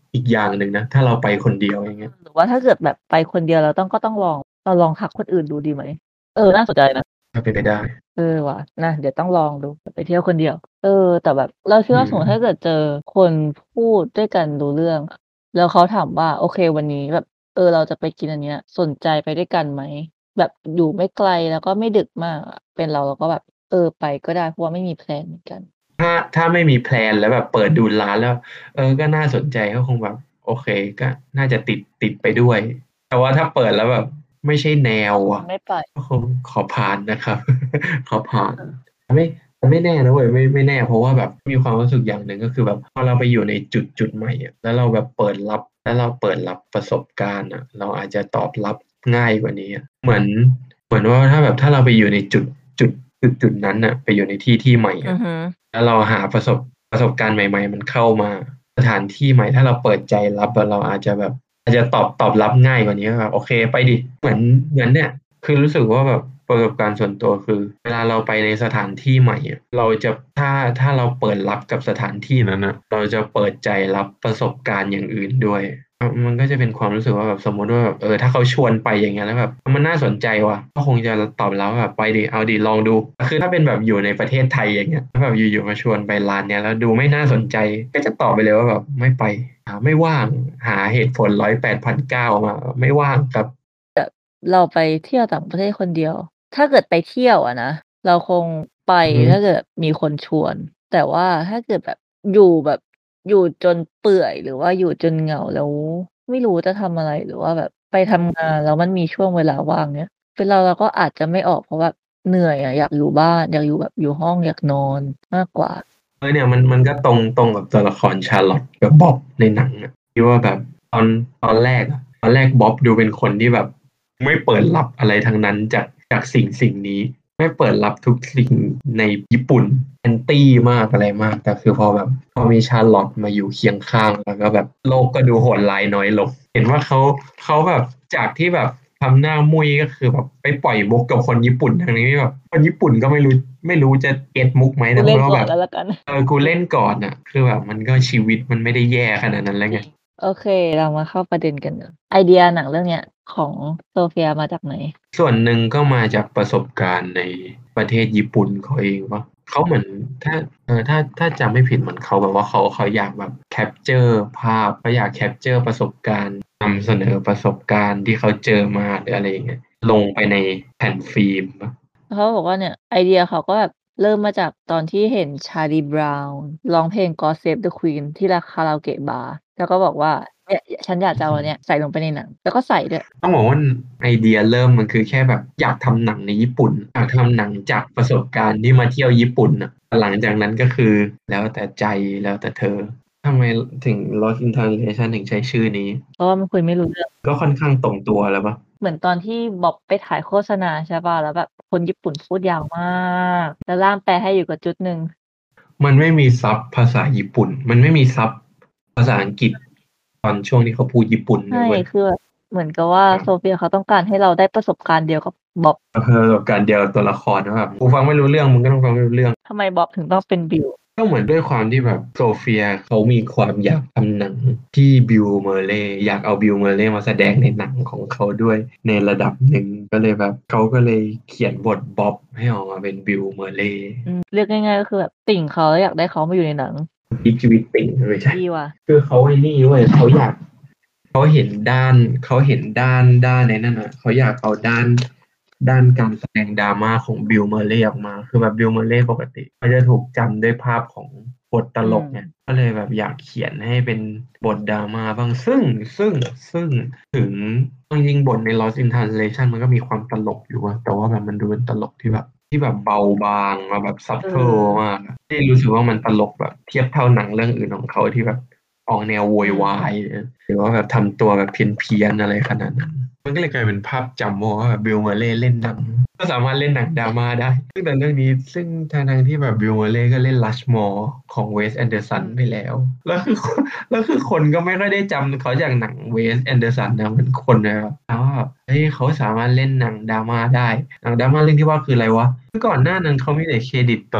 อีกอย่างหนึ่งนะถ้าเราไปคนเดียวอย่างเงี้ยหรือว่าถ้าเกิดแบบไปคนเดียวเราต้องก็ต้องลองเราลองทักคนอื่นดูดีไหมเออน่าสนใจนะถ้าเป็นไปได้เออว่ะนะเดี๋ยวต้องลองดูไปเที่ยวคนเดียวเออแต่แบบเราคิดอืว่าสมมติถ้าเกิมดเจอคนพูดด้วยกันรู้เรื่องอะแล้วเขาถามว่าโอเควันนี้แบบเออเราจะไปกินอันเนี้ยสนใจไปด้วยกันไหมแบบอยู่ไม่ไกลแล้วก็ไม่ดึกมากอะเป็นเราเราก็แบบเออไปก็ได้เพราะว่าไม่มีแพลนเหมือนกันถ้าถ้าไม่มีแพลนแล้วแบบเปิดดูร้านแล้วเออก็น่าสนใจก็คงแบบโอเคก็น่าจะติดติดไปด้วยแต่ว่าถ้าเปิดแล้วแบบไม่ใช่แนวก็คงอ่ะไม่ไปก็คงขอผ่านนะครับขอผ่านเออไม่ไม่แน่นะเว้ยไม่ไม่แน่เพราะว่าแบบมีความรู้สึกอย่างหนึ่งก็คือแบบพอเราไปอยู่ในจุดจุดใหม่อะแล้วเราแบบเปิดรับแล้วเราเปิดรับประสบการณ์อ่ะเราอาจจะตอบรับง่ายกว่านี้อะเหมือนเหมือนว่าถ้าแบบถ้าเราไปอยู่ในจุดจุดจุดจุดนั้นอ่ะไปอยู่ในที่ที่ใหม่อ่ะอือฮึแล้วเราหาประสบประสบการณ์ใหม่ๆมันเข้ามาสถานที่ใหม่ถ้าเราเปิดใจรับอะเราอาจจะแบบอาจจะตอบตอบรับง่ายกว่านี้แบบโอเคไปดิเหมือนเหมือนเนี่ยคือรู้สึกว่าแบบประสบการณ์ส่วนตัวคือเวลาเราไปในสถานที่ใหม่อะเราจะถ้าถ้าเราเปิดรับกับสถานที่นั้นนะเราจะเปิดใจรับประสบการณ์อย่างอื่นด้วย มันก็จะเป็นความรู้สึกว่าแบบสมมติว่าแบบเออถ้าเขาชวนไปอย่างเงี้ยแล้วแบบมันน่าสนใจว่ะก็คงจะตอบรับแบบไปดิเอาดิลองดูคือถ้าเป็นแบบอยู่ในประเทศไทยอย่างเงี้ยถ้าแบบอยู่ๆมาชวนไปร้านเนี้ยแล้วดูไม่น่าสนใจก็จะตอบไปเลยว่าแบบไม่ไปหาไม่ว่างหาเหตุผลร้อยแปดพันเก้ามาไม่ว่างครับเราไปเที่ยวต่างประเทศคนเดียวถ้าเกิดไปเที่ยวอะนะเราคงไปอือฮึถ้าเกิดมีคนชวนแต่ว่าถ้าเกิดแบบอยู่แบบอยู่จนเปื่อยหรือว่าอยู่จนเหงาแล้วไม่รู้จะทำอะไรหรือว่าแบบไปทำงานแล้วมันมีช่วงเวลาว่างเนี้ยเป็นเราเราก็อาจจะไม่ออกเพราะแบบเหนื่อยอะอยากอยู่บ้านอยากอยู่แบบอยู่ห้องอยากนอนมากกว่าเออเนี่ยมันมันก็ตรงตรงกับตัวละครชาร์ลอตกับบ๊อบในหนังอะที่ว่าแบบตอนตอนแรกอะตอนแรกบ๊อบดูเป็นคนที่แบบไม่เปิดรับอะไรทั้งนั้นจากจากสิ่งสิ่งนี้ไม่เปิดรับทุกสิ่งในญี่ปุ่นแอนตี้มากอะไรมากแต่คือพอแบบพอมีชาร์ลอตมาอยู่เคียงข้างแล้วก็แบบโลกก็ดูโหดร้ายน้อยลงเห็นว่าเขาเขาแบบจากที่แบบทำหน้ามุ้ยก็คือแบบไปปล่อยมุกกับคนญี่ปุ่นทางนี้แบบคนญี่ปุ่นก็ไม่รู้ไม่รู้จะเก็ตมุกไหมกูเล่นก่อนะเพราะว่าแบบนแล้วละกันเออกูเล่นก่อนอ่ะคือแบบมันก็ชีวิตมันไม่ได้แย่ขนาดนั้นแล้วไงโอเคเรามาเข้าประเด็นกันเนอะไอเดียหนังเรื่องเนี้ยของโซเฟียมาจากไหนส่วนหนึ่งก็มาจากประสบการณ์ในประเทศญี่ปุ่นเขาเองว่าเขาเหมือนถ้าเออถ้าถ้าจำไม่ผิดเหมือนเขาแบบว่าเขาเขาอยากแบบแคปเจอร์ภาพเขาอยากแคปเจอร์ประสบการณ์นำเสนอประสบการณ์ที่เขาเจอมาหรืออะไรอย่างเงี้ยลงไปในแผ่นฟิล์มปะเขาบอกว่าเนี่ยไอเดียเขาก็แบบเริ่มมาจากตอนที่เห็นชาลีบราวน์ร้องเพลง God Save the Queen ที่ร้านคาราโอเกะบาร์แล้วก็บอกว่าเนี่ยฉันอยากจะเอาอันเนี้ยใส่ลงไปในหนังแล้วก็ใส่ด้วยต้องบอกว่าไอเดียเริ่มมันคือแค่แบบอยากทำหนังในญี่ปุ่นอยากทำหนังจากประสบการณ์ที่มาเที่ยวญี่ปุ่นอ่ะหลังจากนั้นก็คือแล้วแต่ใจแล้วแต่เธอ ทำไมถึง Lost in Translation ถึงใช้ชื่อนี้เพราะว่ามันคุยไม่รู้เรื่องก็ค่อนข้างตรงตัวแล้วปะเหมือนตอนที่บ๊อบไปถ่ายโฆษณาใช่ป่ะแล้วแบบคนญี่ปุ่นพูดยาวมากแล้วล่ามแปลให้อยู่กับจุดหนึ่งมันไม่มีซับภาษาญี่ปุ่นมันไม่มีซับภาษาอังกฤษตอนช่วงที่เขาพูดญี่ปุ่นเลใช่ยเว้ยคือแบบเหมือนกับว่าโซเฟียเขาต้องการให้เราได้ประสบการณ์เดียวกับบ๊อบก็คือประสบการณ์เดียวกับตัวละครนะแบบกูฟังไม่รู้เรื่องมึงก็ต้องฟังไม่รู้เรื่องทำไมบ๊อบถึงต้องเป็นบิลก็เหมือนด้วยความที่แบบโซเฟียเขามีความอยากทำหนังที่บิลเมอร์เล่อยากเอาบิลเมอร์เล่มาแสดงในหนังของเขาด้วยในระดับหนึ่งก็เลยแบบเขาก็เลยเขียนบทบ๊อบให้ออกมาเป็นบิลเมอร์เล่อืมเรียกง่ายๆก็คือแบบติ่งเขาแล้วอยากได้เขามาอยู่ในหนังพลิกชีวิตติ่งไม่ใช่ดีว่ะคือเขาไอ้นี่เว้ยเขาอยากเขาเห็นด้านเขาเห็นด้านด้านในนั่นน่ะเขาอยากเอาด้านด้านการแสดงดราม่าของบิลเมอร์เล่ออกมาคือแบบบิลเมอร์เล่ปกติเขาจะถูกจำด้วยภาพของบทตอืมลกเนี่ยก็เลยแบบอยากเขียนให้เป็นบทดราม่าบ้างซึ่งซึ่งซึ่งถึงจริงๆบทใน Lost in Translation มันก็มีความตลกอยู่อะแต่ว่าแบบมันดูเป็นตลกที่แบบที่แบบเบาบางมาแบบซับเอเทิลอมากอะที่รู้สึกว่ามันตลกแบบเทียบเท่าหนังเรื่องอื่นของเขาที่แบบออกแนวโวอืยวายมหรือว่าแบบทำตัวแบบเพี้ยนๆอะไรขนาดนั้นมันก็เลยกลายเป็นภาพจำว่าแบบบิลเมอร์เล่เล่นหนังก็สามารถเล่นหนังดราม่าได้ซึ่งแต่เรื่องนี้ซึ่งทางทางที่แบบบิลเมอร์เล่ก็เล่นลัชมอร์ของเวสแอนเดอร์สันอืมไปแล้วแล้วคือแล้วคือคนก็ไม่ค่อยได้จำเขาจากหนังเวสแอนเดอร์สันนะเหมือนคนนะครับแล้วาแบบเฮ้ยเขาสามารถเล่นหนังดราม่าได้หนังดราม่าเรื่องที่ว่าคืออะไรวะคือก่อนหน้านั้นเขามีแต่เครดิตตลก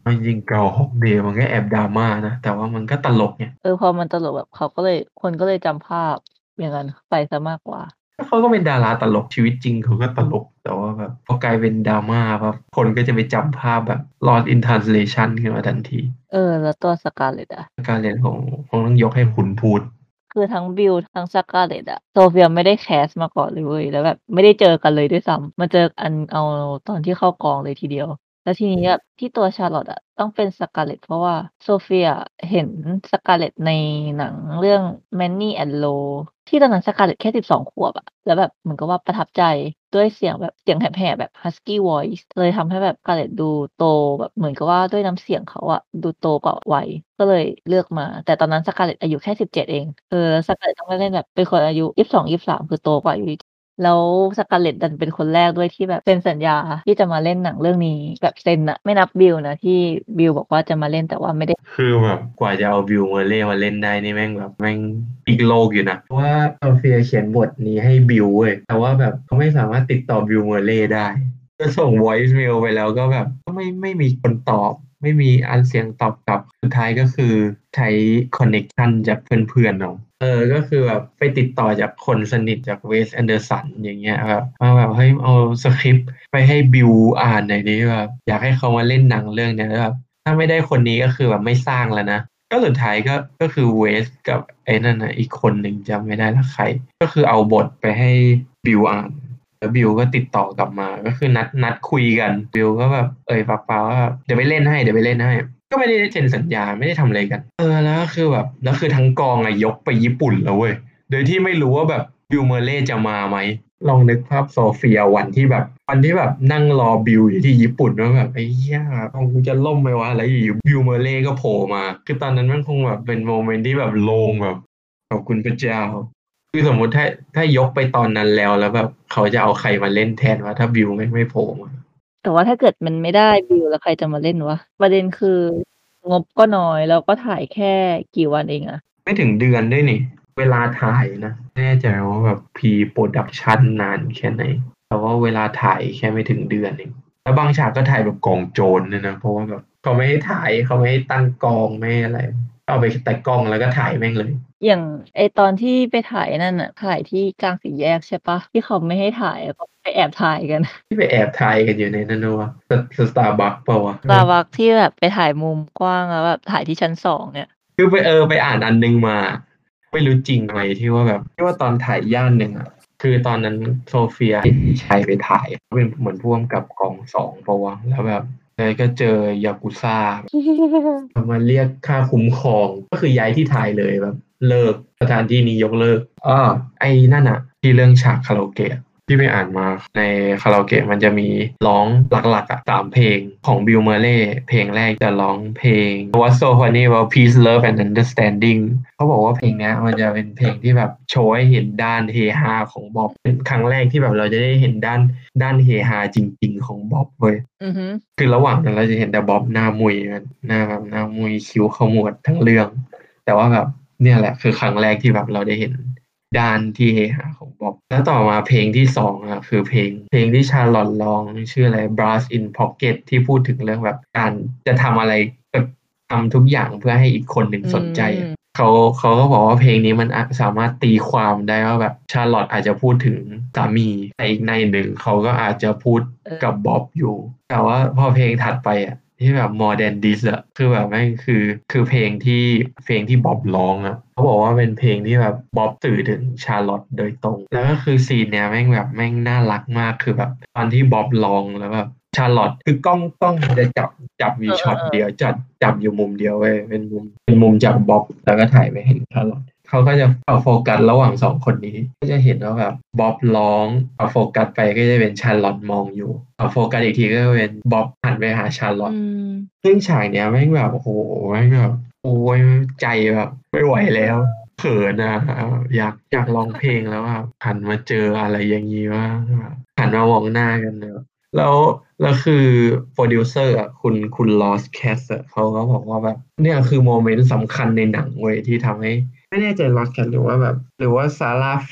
จริงๆ Groundhog Day มันก็แอบดราม่านะแต่ว่ามันก็ตลกไงเออพอมันตลกแบบเขาก็เลยคนก็เลยจำภาพอย่างนั้นไปเสียมากกว่าเขาก็เป็นดาราตลกชีวิตจริงเขาก็ตลกแต่ว่าแบบพอกลายเป็นดราม่าปั๊บคนก็จะไปจำภาพแบบ Lost in Translation ขึ้นมาทันทีเออแล้วตัว Scarlett อะการเรียนของคงต้องยกให้คุณพูดคือทั้ง Bill ทั้ง Scarlett อะโซเฟียไม่ได้แคสต์มาก่อนเลยเว้ยแล้วแบบไม่ได้เจอกันเลยด้วยซ้ำมาเจอกันเอาตอนที่เข้ากองเลยทีเดียวแล้วทีนี้แบบที่ตัว Charlotte อะต้องเป็น Scarlett เพราะว่าโซเฟียเห็น Scarlett ในหนังเรื่อง Manny and Low ที่ตอนนั้น Scarlett แค่สิบสองขวบอะแล้วแบบเหมือนกับว่าประทับใจด้วยเสียงแบบเสียงแหบๆแบบ Husky voice เลยทำให้แบบ Scarlett ดูโตแบบเหมือนกับว่าด้วยน้ำเสียงเขาอะดูโตกว่าวัยก็เลยเลือกมาแต่ตอนนั้น Scarlett อายุแค่สิบเจ็ดเองเออแล้ว Scarlett ต้องมาเล่นแบบเป็นคนอายุยี่สิบสอง ยี่สิบสามคือโตกว่าอยู่ดีแล้ว Scarlett ดันเป็นคนแรกด้วยที่แบบเซ็นสัญญาที่จะมาเล่นหนังเรื่องนี้แบบเซ็นอะไม่นับ Bill นะที่ Bill บอกว่าจะมาเล่นแต่ว่าไม่ได้คือแบบกว่าจะเอาบิลเมอร์เล่มาเล่นได้นี่แม่งแบบแม่งอีกโลกอยู่นะเพราะว่าโซเฟียเขียนบทนี้ให้บิลเว้ยแต่ว่าแบบเขาไม่สามารถติดต่อบิลเมอร์เล่ได้ก็ส่ง voice mail ไปแล้วก็แบบก็ไม่ไม่มีคนตอบไม่มีอันเสียงตอบกลับสุดท้ายก็คือใช้ connection จากเพื่อนๆเนาะ เออก็คือแบบไปติดต่อจากคนสนิทจากเวสแอนเดอร์สันอย่างเงี้ยแบบมาแบบเฮ้ยเอาสคริปต์ไปให้บิวอ่านหน่อยดิแบบอยากให้เขามาเล่นหนังเรื่องเนี้ยแล้วแบบถ้าไม่ได้คนนี้ก็คือแบบไม่สร้างแล้วนะก็สุดท้ายก็ก็คือเวสกับไอ้นั่นนะอีกคนหนึ่งจำไม่ได้ละใครก็คือเอาบทไปให้บิวอ่านแล้วบิวก็ติดต่อกลับมาก็คือนัดนัดคุยกันบิวก็แบบเอ่ยปากเปล่าว่าเดี๋ยวไปเล่นให้เดี๋ยวไปเล่นให้ ก็ไม่ได้เซ็นสัญญาไม่ได้ทำอะไรกันเออแล้วก็คือแบบแล้วคือทั้งกองอะยกไปญี่ปุ่นแล้วเว้ยโดยที่ไม่รู้ว่าแบบบิลเมอร์เล่จะมาไหมลองนึกภาพโซเฟียวันที่แบบวันที่แบบนั่งรอบิลอยู่ที่ญี่ปุ่นว่าแบบไอ้เหี้ยกองกูจะล่มไหมวะแล้วอยู่บิลเมอร์เล่ก็โผล่มาคือตอนนั้นมันคงแบบเป็นโมเมนต์ที่แบบโลงแบบขอบคุณพระเจ้าคือสมมุติถ้าถ้ายกไปตอนนั้นแล้วแล้วแบบเขาจะเอาใครมาเล่นแทนวะถ้าบิลไม่ไม่โผล่มาแต่ว่าถ้าเกิดมันไม่ได้ Bill แล้วใครจะมาเล่นวะประเด็นคืองบก็น้อยแล้วก็ถ่ายแค่กี่วันเองอะไม่ถึงเดือนด้วยนี่เวลาถ่ายนะไม่แน่ใจว่าแบบพรีโปรดักชันนานแค่ไหนแต่ว่าเวลาถ่ายแค่ไม่ถึงเดือนเองแล้วบางฉากก็ถ่ายแบบกองโจรเนี่ยนะเพราะว่าแบบเขาไม่ให้ถ่ายเขาไม่ให้ตั้งกองไม่ให้อะไรเอาไปแต่กล้องแล้วก็ถ่ายแม่งเลยอย่างไอตอนที่ไปถ่ายนั่นน่ะถ่ายที่กลางสี่แยกใช่ปะที่เขาไม่ให้ถ่ายแล้วก็ไปแอบถ่ายกันที่ไปแอบถ่ายกันอยู่ในนั้นนะวะสตาร์บัคเปล่าวะ s t า r b บัคที่แบบไปถ่ายมุมกว้างแล้วแบบถ่ายที่ชั้นสองเนี่ยคือไปเออไปอ่านอันนึงมาไม่รู้จริงไหมที่ว่าแบบที่ว่าตอนถ่ายย่านหนึ่งอ่ะคือตอนนั้นโซเฟียที่ชายไปถ่ายเป็นเหมือนพ่วงกับกองสองปะวะแล้วแบบเลยก็เจอยากุซ่ามาเรียกค่าคุ้มครองก็คือย้ายที่ถ่ายเลยแบบเลิกสถานที่นี้ยกเลิกอ่าไอ้นั่นอ่ะที่เรื่องฉากคาราโอเกะ ที่ไปอ่านมาในคาราโอเกะมันจะมีร้องหลักๆอ่ะสามเพลงของบิลเมอร์เล่เพลงแรกจะร้องเพลง What's So Funny About Peace Love and Understanding เขาบอกว่าเพลงเนี้ยมันจะเป็นเพลงที่แบบโชว์ให้เห็นด้านเฮฮาของบ๊อบเป็นครั้งแรกที่แบบเราจะได้เห็นด้านด้านเฮฮาจริงๆของบ๊อบเว้ยอือฮึคือระหว่างนั้นเราจะเห็นแต่บ๊อบหน้ามุยหน้าแบบหน้ามุยคิ้วขมวดทั้งเรื่องแต่ว่าแบบเนี่ยแหละคือครั้งแรกที่แบบเราได้เห็น ด้านที่เฮฮาของบ๊อบแล้วต่อมาเพลงที่สองอ่ะคือเพลงเพลงที่ชาร์ลอตร้องชื่ออะไร Brass in Pocket ที่พูดถึงเรื่องแบบการจะทำอะไรก็ทำทุกอย่างเพื่อให้อีกคนหนึ่งอืสนใจอะมเขาเขาก็บอกว่าเพลงนี้มันอะสามารถตีความได้ว่าแบบชาร์ลอตอาจจะพูดถึงสามีแต่อีกในหนึ่งเขาก็อาจจะพูดเออกับบ๊อบอยู่แต่ว่าพอเพลงถัดไปอ่ะ ที่แบบ more than this อะคือแบบแม่งคือคือเพลงที่เพลงที่บ๊อบร้องอะเขาบอกว่าเป็นเพลงที่แบบบ๊อบสื่อถึงชาร์ลอตโดยตรงแล้วก็คือซีนเนี้ยแม่งแบบแม่งน่ารักมากคือแบบตอนที่บ๊อบร้องแล้วแบบชาร์ลอตคือกล้องกล้องมันจะจับจับอเอยู่ช็อตอเดียวจับจับอยู่มุมเดียวเว้ยเป็นมุมเป็นมุมจากบ๊อบแล้วก็ถ่ายไปเห็นชาร์ลอต เขาก็จะเอาโฟกัสระหว่างสองคนนี้ก็จะเห็นว่าแบบบ๊อบร้องเอาโฟกัสไปก็จะเป็นชาร์ลอตมองอยู่เอาโฟกัสอีกทีก็เป็นบ๊อบหันไปหาชาร์ลออืตมซึ่งฉากเนี้ยแม่งแบบโอ้โหแม่งแบบโอ้ยใจแบบไม่ไหวแล้วเขินอ่ะอยากอยากร้องเพลงแล้วอ่ะหันมาเจออะไรอย่างงี้ว่าหันมามองหน้ากันเลยแล้วแล้วคือโปรดิวเซอร์อ่ะคุณคุณลอสแคสอ่ะเขาก็บอกว่าแบบเนี่ยคือโมเมนต์สำคัญในหนังเว้ยที่ทำให้ ไม่แน่ใจลอสแคทหรือว่าแบบหรือว่าซาร่าแฟลก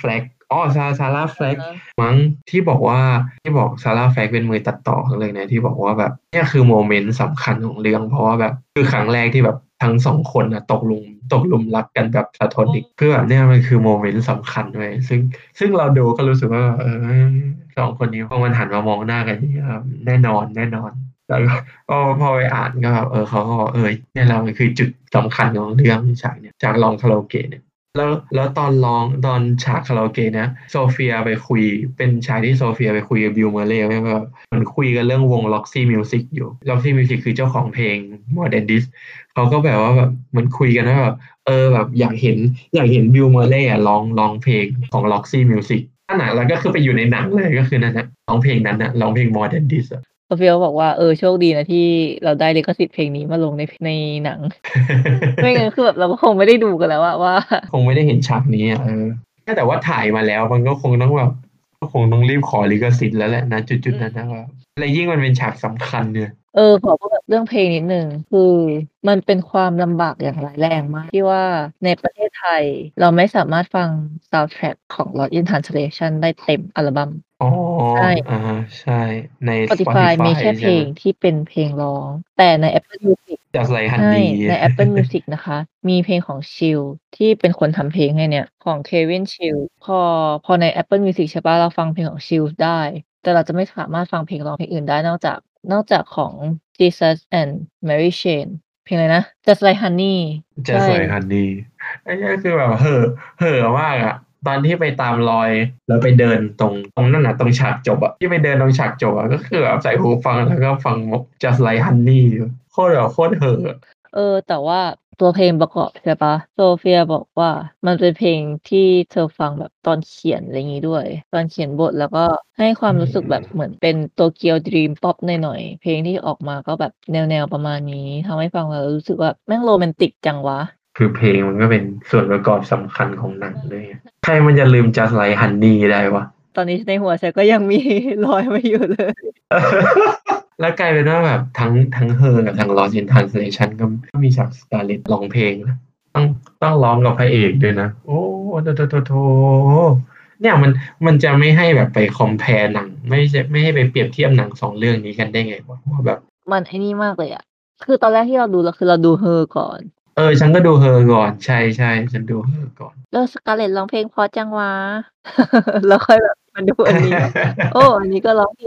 อ๋อซาซาร่าแฟลกเออมั้งที่บอกว่าที่บอกซาร่าแฟลกเป็นมือตัดต่อของเรื่องเนี้ยที่บอกว่าแบบเนี่ยคือโมเมนต์สำคัญของเรื่องเพราะว่าแบบคือครั้งแรกที่แบบทั้งสองคนน่ะตกหลุมตกหลุมรักกันแบบพลาโทนิกคือแบบเนี่ยมันคือโมเมนต์สำคัญเลยซึ่งซึ่งเราดูก็รู้สึกว่าเออสองคนนี้พอมันหันมามองหน้ากันอย่างเงี้ยครับแน่นอนแน่นอนแล้วก็พอพอไปอ่านก็แบบเออเขาก็บอกเออเนี่ยเรามันคือจุดสำคัญของเรื่องฉากเนี่ยจากลองคาราโอเกะเนี่ย แล้วแล้วตอนร้องตอนฉากคาราโอเกะนะโซเฟียไปคุยเป็นฉากที่โซเฟียไปคุยกับบิลเมอร์เล่ไว้ว่าเหมือนคุยกันเรื่องวง Roxy Music อยู่ Roxy Music คือเจ้าของเพลง Modern Disc เขาก็แบบว่าแบบเหมือนคุยกันว่าแบบเออแบบอยากเห็นอยากเห็นบิลเมอร์เล่อะร้องร้องเพลงของ Roxy Music นั่นน่ะแล้วก็คือไปอยู่ในหนังเลยก็คือนั่นนะร้องเพลงนั้นนะร้องเพลง Modern Disc อะโซเฟียก็บอกว่าเออโชคดีนะที่เราได้ลิขสิทธิ์เพลงนี้มาลงในในหนังไม่งั้นคือแบบเราก็คงไม่ได้ดูกันแล้วอะว่าคงไม่ได้เห็นฉากนี้อ่ะเออแต่ว่าถ่ายมาแล้วมันก็คงต้องแบบก็คงต้องรีบขอลิขสิทธิ์แล้วแหละนะจุดๆนั้นนะว่าและยิ่งมันเป็นฉากสำคัญเนี่ยเออขอพูดแบบเรื่องเพลงนิดหนึ่งคือมันเป็นความลำบากอย่างร้ายแรงมากที่ว่าในประเทศไทยเราไม่สามารถฟัง soundtrack ของ Lost in Translation ได้เต็มอัลบัมอ๋อใช่อ่าใช่ใน Spotify มี Spotify แค่เพใช่ไหมลงที่เป็นเพลงร้องแต่ใน Apple Music Just Like ใช่ Honey ใน Apple Music นะคะมีเพลงของ Chill ที่เป็นคนทำเพลงให้เนี่ยของ Kevin Chill พอพอใน Apple Music ใช่เปล่าเราฟังเพลงของ Chill ได้แต่เราจะไม่สามารถฟังเพลงร้องเพลงอื่นได้นอกจากนอกจากของ Jesus and Mary Chain เพลงอะไรนะ Just Like Honey ใช่ Just Like Honey ไอ้เนี่ยคือแบบเห่อเห่อมากอะตอนที่ไปตามรอยแล้วไปเดินตรงตรงนั่นน่ะตรงฉากจบอะที่ไปเดินตรงฉากจบอะก็คือแบบใส่หูฟังแล้วก็ฟัง Just Like Honey อยู่โคตรแบบโคตรเห่อเออแต่ว่าตัวเพลงประกอบใช่เปล่าโซเฟียบอกว่ามันเป็นเพลงที่เธอฟังแบบตอนเขียนอะไรงี้ด้วยตอนเขียนบทแล้วก็ให้ความรู้สึกแบบเหมือนเป็น Tokyo Dream Pop หน่อยๆเพลงที่ออกมาก็แบบแนวๆประมาณนี้ทำให้ฟังแล้วรู้สึกว่าแม่งโรแมนติกจังวะคือเพลงมันก็เป็นส่วนประกอบสำคัญของหนังเลยไงใครมันจะลืม Just Like Honey ได้วะตอนนี้ในหัวฉันก็ยังมีรอยมาอยู่เลยแล้วกลายเป็นว่าแบบทั้งทั้ง Her กับทั้ง Lost in Translation ก็ก็มีฉาก Scarlett ร้องเพลงนะต้องต้องร้องกับพระเอกด้วยนะโอ้โถโถโถโถเนี่ยมันมันจะไม่ให้แบบไป compare หนังไม่ใช่ไม่ให้ไปเปรียบเทียบหนังสองเรื่องนี้กันได้ไงวะว่าแบบมันไอ้นี่มากเลยอะคือตอนแรกที่เราดูเราคือเราดู Her ก่อนเออฉันก็ดู Her ก่อนใช่ใช่ฉันดู Her ก่อนแล้ว Scarlett ร้องเพลงเพราะจังวะแล้วค่อยแบบมาดูอันนี้โอ้อันนี้ก็ร้องดี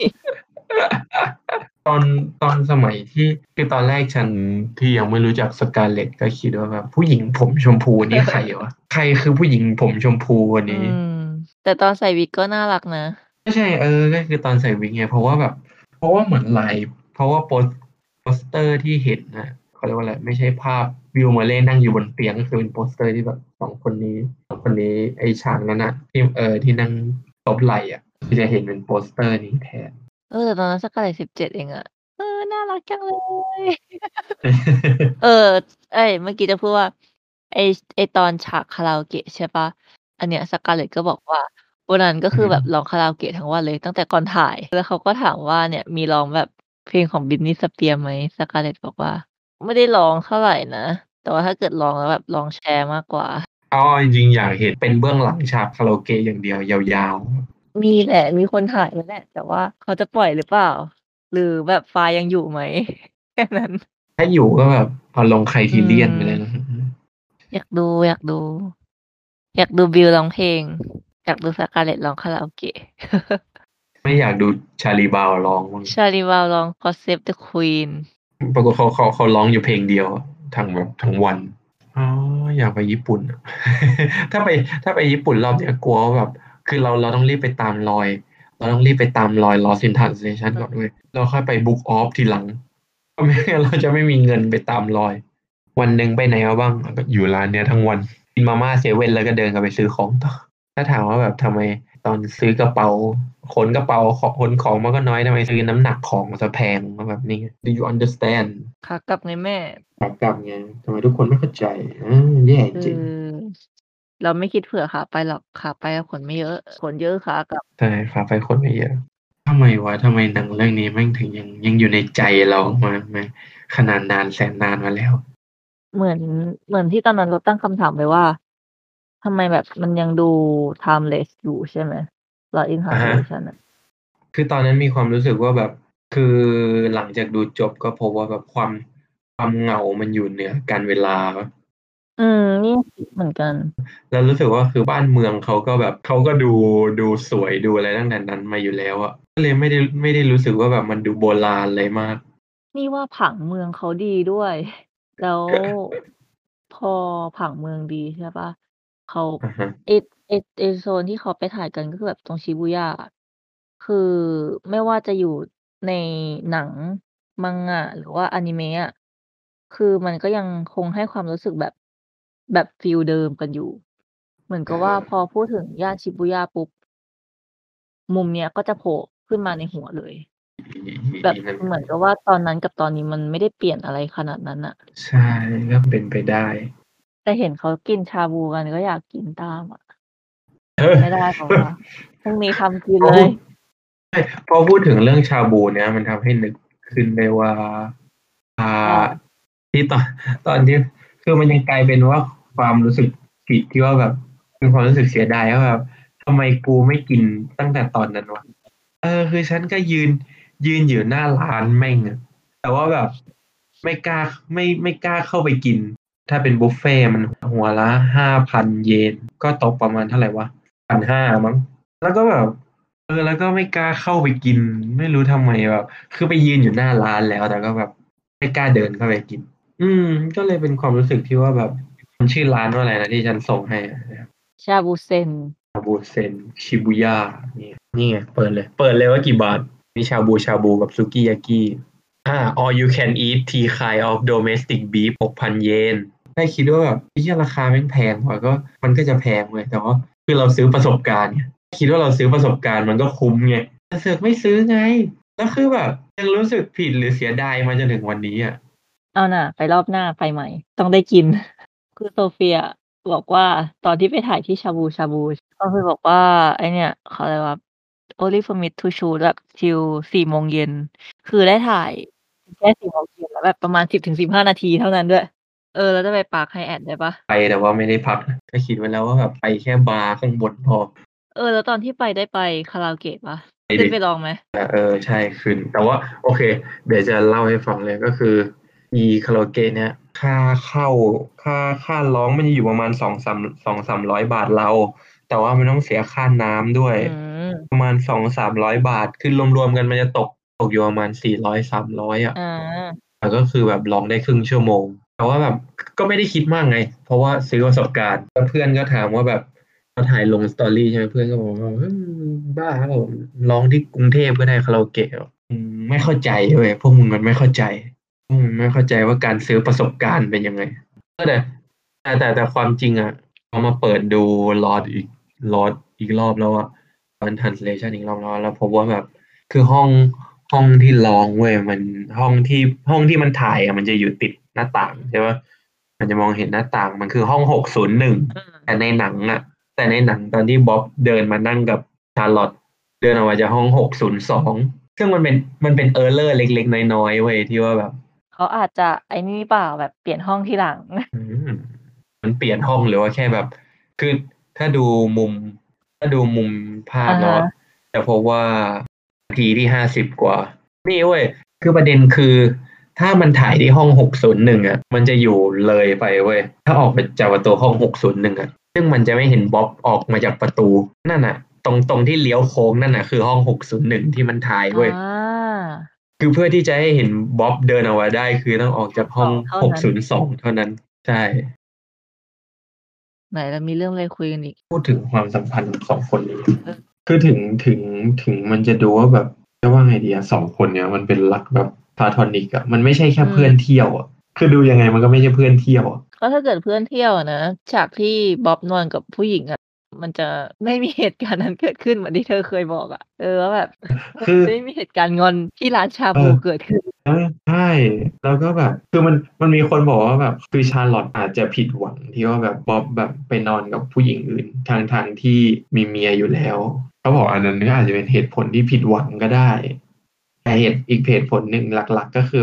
ตอนตอนสมัยที่คือตอนแรกฉันที่ยังไม่รู้จักสกาเลตก็คิดว่าแบบผู้หญิงผมชมพูนี่ใครวะใครคือผู้หญิงผมชมพูคนอืนี้มแต่ตอนใส่วิกก็น่ารักนะไม่ใช่เออก็คือตอนใส่วิกไงเพราะว่าแบบเพราะว่าเหมือนลายเพราะว่าโปสโปสเตอร์ที่เห็นนะเขาเรียกว่าอะไรไม่ใช่ภาพวิวมาเล่นั่งอยู่บนเตียงก็คือเป็นโปสเตอร์ที่แบบสองคนนี้สองคนนี้ไอ้ฉากนั้นอะที่เออที่นั่งตบไหล่อะที่จะเห็นเป็นโปสเตอร์นี้แทนเออแต่ตอนนั้น Scarlett สิบเจ็ดเองอะเออน่ารักจังเลยเออเอ๊ยเมื่อกี้จะพูดว่าไอ้ไอ้ตอนฉากคาราโอเกะใช่เปล่าอันเนี้ย Scarlett ก็บอกว่าวันนั้นก็คือแบบร้องคาราโอเกะทั้งวันเลยตั้งแต่ก่อนถ่ายแล้วเขาก็ถามว่าเนี่ยมีร้องแบบเพลงของ Britney Spears ไหม Scarlett บอกว่าไม่ได้ร้องเท่าไรนะแต่ว่าถ้าเกิดร้องแล้วแบบร้องแชร์มากกว่าอ๋อจริงๆอยากเห็นเป็นเบื้องหลังฉากคาราโอเกะอย่างเดียวยาวมีแหละมีคนถ่ายไว้แหละแต่ว่าเขาจะปล่อยหรือเปล่าหรือแบบไฟล์ยังอยู่ไหมแค่นั้นๆถ้าอยู่ก็แบบเอาลงอื Criterion ไปเลยนะมอยากดูอยากดูอยากดูบิลร้องเพลงอยากดู Scarlett ร้องคาราโอเกะไม่อยากดูชาลีบาวร้องบ้าง Charlie Wall ร้อง God Save the Queen ปรากฏเขาเขาเขาร้องอยู่เพลงเดียวอะทั้งแบบทั้งวันอ๋ออยากไปญี่ปุ่นอะถ้าไปถ้าไปญี่ปุ่นรอบเนี้ยกลัวว่าแบบคือเราเราต้องรีบไปตามรอยเราต้องรีบไปตามรอย Lost in Translation ก่อนเว้ยเราค่อยไป Book Off ทีหลังเพราะไม่งั้นเราจะไม่มีเงินไปตามรอย วันหนึ่งไปไหนมาบ้างก็อยู่ร้านเนี้ยทั้งวันกินมาม่าเซเว่นแล้วก็เดินกลับไปซื้อของต่อถ้าถามว่าแบบทำไมตอนซื้อกระเป๋าขนกระเป๋าของขนของมันก็น้อยทำไมซื้อน้ำหนักของมันจะแพงแบบนี้ Do you understand ขากลับไงแม่ขากลับไงทำไมทุกคนไม่เข้าใจอ่าแย่เอจริงอเราไม่คิดเผื่อขาไปหรอกขาไปอะขนไม่เยอะขนเยอะขากลับแต่ขาไปคนไม่เยอะทำไมวะทำไมหนังเรื่องนี้แม่งถึงยังยังอยู่ในใจเรามามาขนาดนานแสนนานมาแล้วเหมือนเหมือนที่ตอนนั้นเราตั้งคำถามไว้ว่าทำไมแบบมันยังดู timeless อยู่ใช่ไหม Lost in อะฮะ Translation อะคือตอนนั้นมีความรู้สึกว่าแบบ คือหลังจากดูจบก็พบว่าแบบความ ความเหงามันอยู่เหนือกาลเวลาเปล่า? อืม นี่คิดเหมือนกันแล้วรู้สึกว่า คือบ้านเมืองเขาก็แบบ เขาก็ดู ดูสวยดูอะไรตั้งแต่นั้นมาอยู่แล้วอะ ก็เลยไม่ได้ ไม่ได้รู้สึกว่าแบบมันดูโบราณอะไรมากนี่ว่าผังเมืองเขาดีด้วย แล้ว พอผังเมืองดีใช่เปล่า เขาอะฮะไอ้ ไอ้ ไอ้โซนที่เขาไปถ่ายกันก็คือแบบตรง Shibuya อะ คือไม่ว่าจะอยู่ในหนัง Manga หรือว่าอานิเมะอะ คือมันก็ยังคงให้ความรู้สึกแบบ แบบฟีลเดิมกันอยู่ เหมือนอกับว่าพาอพูดถึงย่าน Shibuya ปุ๊บ มุมเนี้ยก็จะโผล่ขึ้นมาในหัวเลย แบบเหมือนกับว่าตอนนั้นกับตอนนี้มันไม่ได้เปลี่ยนอะไรขนาดนั้นน่ะใช่ ก็เป็นไปได้แต่เห็นเขากินชาบูกันก็อยากกินตามอะเออไม่ได้เปล่าวะ พรุ่งนี้ทำกินพอพูดเลยใช่ พอพูดถึงเรื่องชาบูเนี่ย มันทำให้นึกขึ้นได้ว่า อ่ว่าาที่ตอน ตอนที่ คือมันยังกลายเป็นว่า ความรู้สึกผิดที่ว่าแบบ มีความรู้สึกเสียดายว่าแบบ ทำไมกูไม่กินตั้งแต่ตอนนั้นวะ เออ คือฉันก็ยืน ยืนอยู่หน้าร้านแม่งอะ แต่ว่าแบบไม่กล้า ไม่ ไม่กล้าเข้าไปกิน ถ้าเป็นบุฟเฟต์มันหัวละ ห้าพัน เยน ก็ตกประมาณเท่าไรวะ พันห้า มั้ง แล้วก็แบบ เออ แล้วก็ไม่กล้าเข้าไปกิน ไม่รู้ทำไมแบบ คือไปยืนอยู่หน้าร้านแล้ว แต่ก็แบบไม่กล้าเดินเข้าไปกิน อืม ก็เลยเป็นความรู้สึกที่ว่าแบบ มันชื่อร้านว่าอะไรนะที่ฉันส่งให้อะ? ชาบูเซ็นชาบูเซ็น Shibuya นี่ นี่ไง เปิดเลย เปิดเลยว่ากี่บาท มีชาบูชาบูกับสุกี้ยากิ อา All you can eat three kind of domestic beef หกพัน เยน แค่คิดว่าแบบ ไอ้เหี้ย ราคาแม่งแพงว่ะ ก็ มันก็จะแพงเว้ย แต่ว่าคือเราซื้อประสบการณ์ไง คิดว่าเราซื้อประสบการณ์มันก็คุ้มไง แต่เสือกไม่ซื้อไง แล้วคือแบบยังรู้สึกผิดหรือเสียดายมาจนถึงวันนี้อะเอาน่ะ ไปรอบหน้าไปใหม่ ต้องได้กิน คือโซเฟียอะบอกว่า ตอนที่ไปถ่ายที่ชาบูชาบู ก็คือบอกว่า ไอ้เนี่ย เขาอะไรวะ only permit to shoot แบบ till สี่ โมงเย็น คือได้ถ่ายแค่ สี่ โมงเย็น แล้วแบบประมาณ สิบถึงสิบห้า นาทีเท่านั้นด้วย เออ แล้วจะไป Park Hyatt ด้วยเปล่า? ไปแต่ว่าไม่ได้พัก ก็คิดไว้แล้วว่าแบบไปแค่บาร์ข้างบนพอเออ แล้วตอนที่ไปได้ไปคาราโอเกะเปล่า? ไปดขึ้นิไปลองไหม? อา เออ ใช่ ขึ้น แต่ว่า โอเค เดี๋ยวจะเล่าให้ฟังเลย ก็คืออีคาราโอเกะเนี่ย ค่าเข้า ค่า ค่าร้องมันจะอยู่ประมาณ สองสาม สองสามร้อย บาทเรา แต่ว่ามันต้องเสียค่าน้ำด้วยอืมประมาณ สองสามร้อย บาท คือรวม ๆ กันมันจะตก ตกอยู่ประมาณ สี่ร้อยสามร้อย อะอาแต่ก็คือแบบร้องได้ครึ่งชั่วโมง แต่ว่าแบบ ก็ไม่ได้คิดมากไง เพราะว่าซื้อประสบการณ์ แล้วเพื่อนก็ถามว่าแบบ มาถ่ายลง Story ใช่ไหม เพื่อนก็บอกว่า "เฮ้ย มึงบ้าเปล่า ร้องที่กรุงเทพก็ได้คาราโอเกะอะ" อืม ไม่เข้าใจเว้ย พวกมึงมันไม่เข้าใจ พวกมึงไม่เข้าใจว่าการซื้อประสบการณ์เป็นยังไง ก็แต่ แต่ แต่ แต่ความจริงอะ พอมาเปิดดู Lost อีก Lost อีกรอบแล้วอะ Lost in Translation อีกรอบแล้ว แล้วพบว่าแบบ คือห้อง ห้องที่ร้องเว้ย มันห้องที่ ห้องที่มันถ่ายอะมันจะอยู่ติดหน้าต่างใช่เปล่า มันจะมองเห็นหน้าต่าง มันคือห้อง หกศูนย์หนึ่งอืแต่มในหนังอะ แต่ในหนังตอนที่ Bob เดินมานั่งกับ Charlotte เดินออกมาจากห้อง หกศูนย์สอง ซึ่งมันเป็น มันเป็น Error เล็ก ๆ น้อย ๆ เว้ย ที่ว่าแบบเขาอาจจะไอ้นี่เปล่า แบบเปลี่ยนห้องทีหลังอืม มันเปลี่ยนห้องหรือว่าแค่แบบ คือถ้าดูมุม ถ้าดูมุมภาอะฮพแล้วอะะจะพบว่า นาทีที่ ห้าสิบ กว่า นี่เว้ย คือประเด็นคือถ้ามันถ่ายที่ห้อง หกศูนย์หนึ่ง อะ มันจะอยู่เลยไปเว้ย ถ้าออกไปจากประตูห้อง หกศูนย์หนึ่ง อะ ซึ่งมันจะไม่เห็น Bob ออกมาจากประตู นั่นน่ะ ตรง ตรงที่เลี้ยวโค้งนั่นน่ะ คือห้อง หกศูนย์หนึ่ง ที่มันถ่ายอเว้ยาคือเพื่อที่จะให้เห็น Bob เดินออกมาได้ คือต้องออกจากห้องสอง เท่าหกนั้นศูนย์สอง เท่านั้น ใช่ไหนเรามีเรื่องอะไรคุยกันอีก? พูดถึงความสัมพันธ์ของ สอง คนนี้เออคือถึง ถึง ถึงมันจะดูว่าแบบ จะว่าไงดีอะ สอง คนเนี้ยมันเป็นรักแบบ Platonic อะ มันไม่ใช่แค่อืเพื่อนมเที่ยวอะ คือดูยังไงมันก็ไม่ใช่เพื่อนเที่ยวอะก็ถ้าเกิดเพื่อนเที่ยวอะนะ ฉากที่ Bob นอนกับผู้หญิงอะ มันจะไม่มีเหตุการณ์นั้นเกิดขึ้นเหมือนที่เธอเคยบอกอะ เออ ว่าแบบ มัคนือไม่มีเหตุการณ์งอนที่ร้านชาเออบูเกิด ขึ้นเออ ใช่ แล้วก็แบบ คือมัน มันมีคนบอกว่าแบบ คือ Charlotte อาจจะผิดหวังที่ว่าแบบ Bob แบบไปนอนกับผู้หญิงอื่น ทั้ง ๆ ที่มีเมียอยู่แล้ว เขาบอกอันนั้นก็อาจจะเป็นเหตุผลที่ผิดหวังก็ได้ แต่เหตุ อีกเหตุผลหนึ่งหลัก ๆ ก็คือแบบ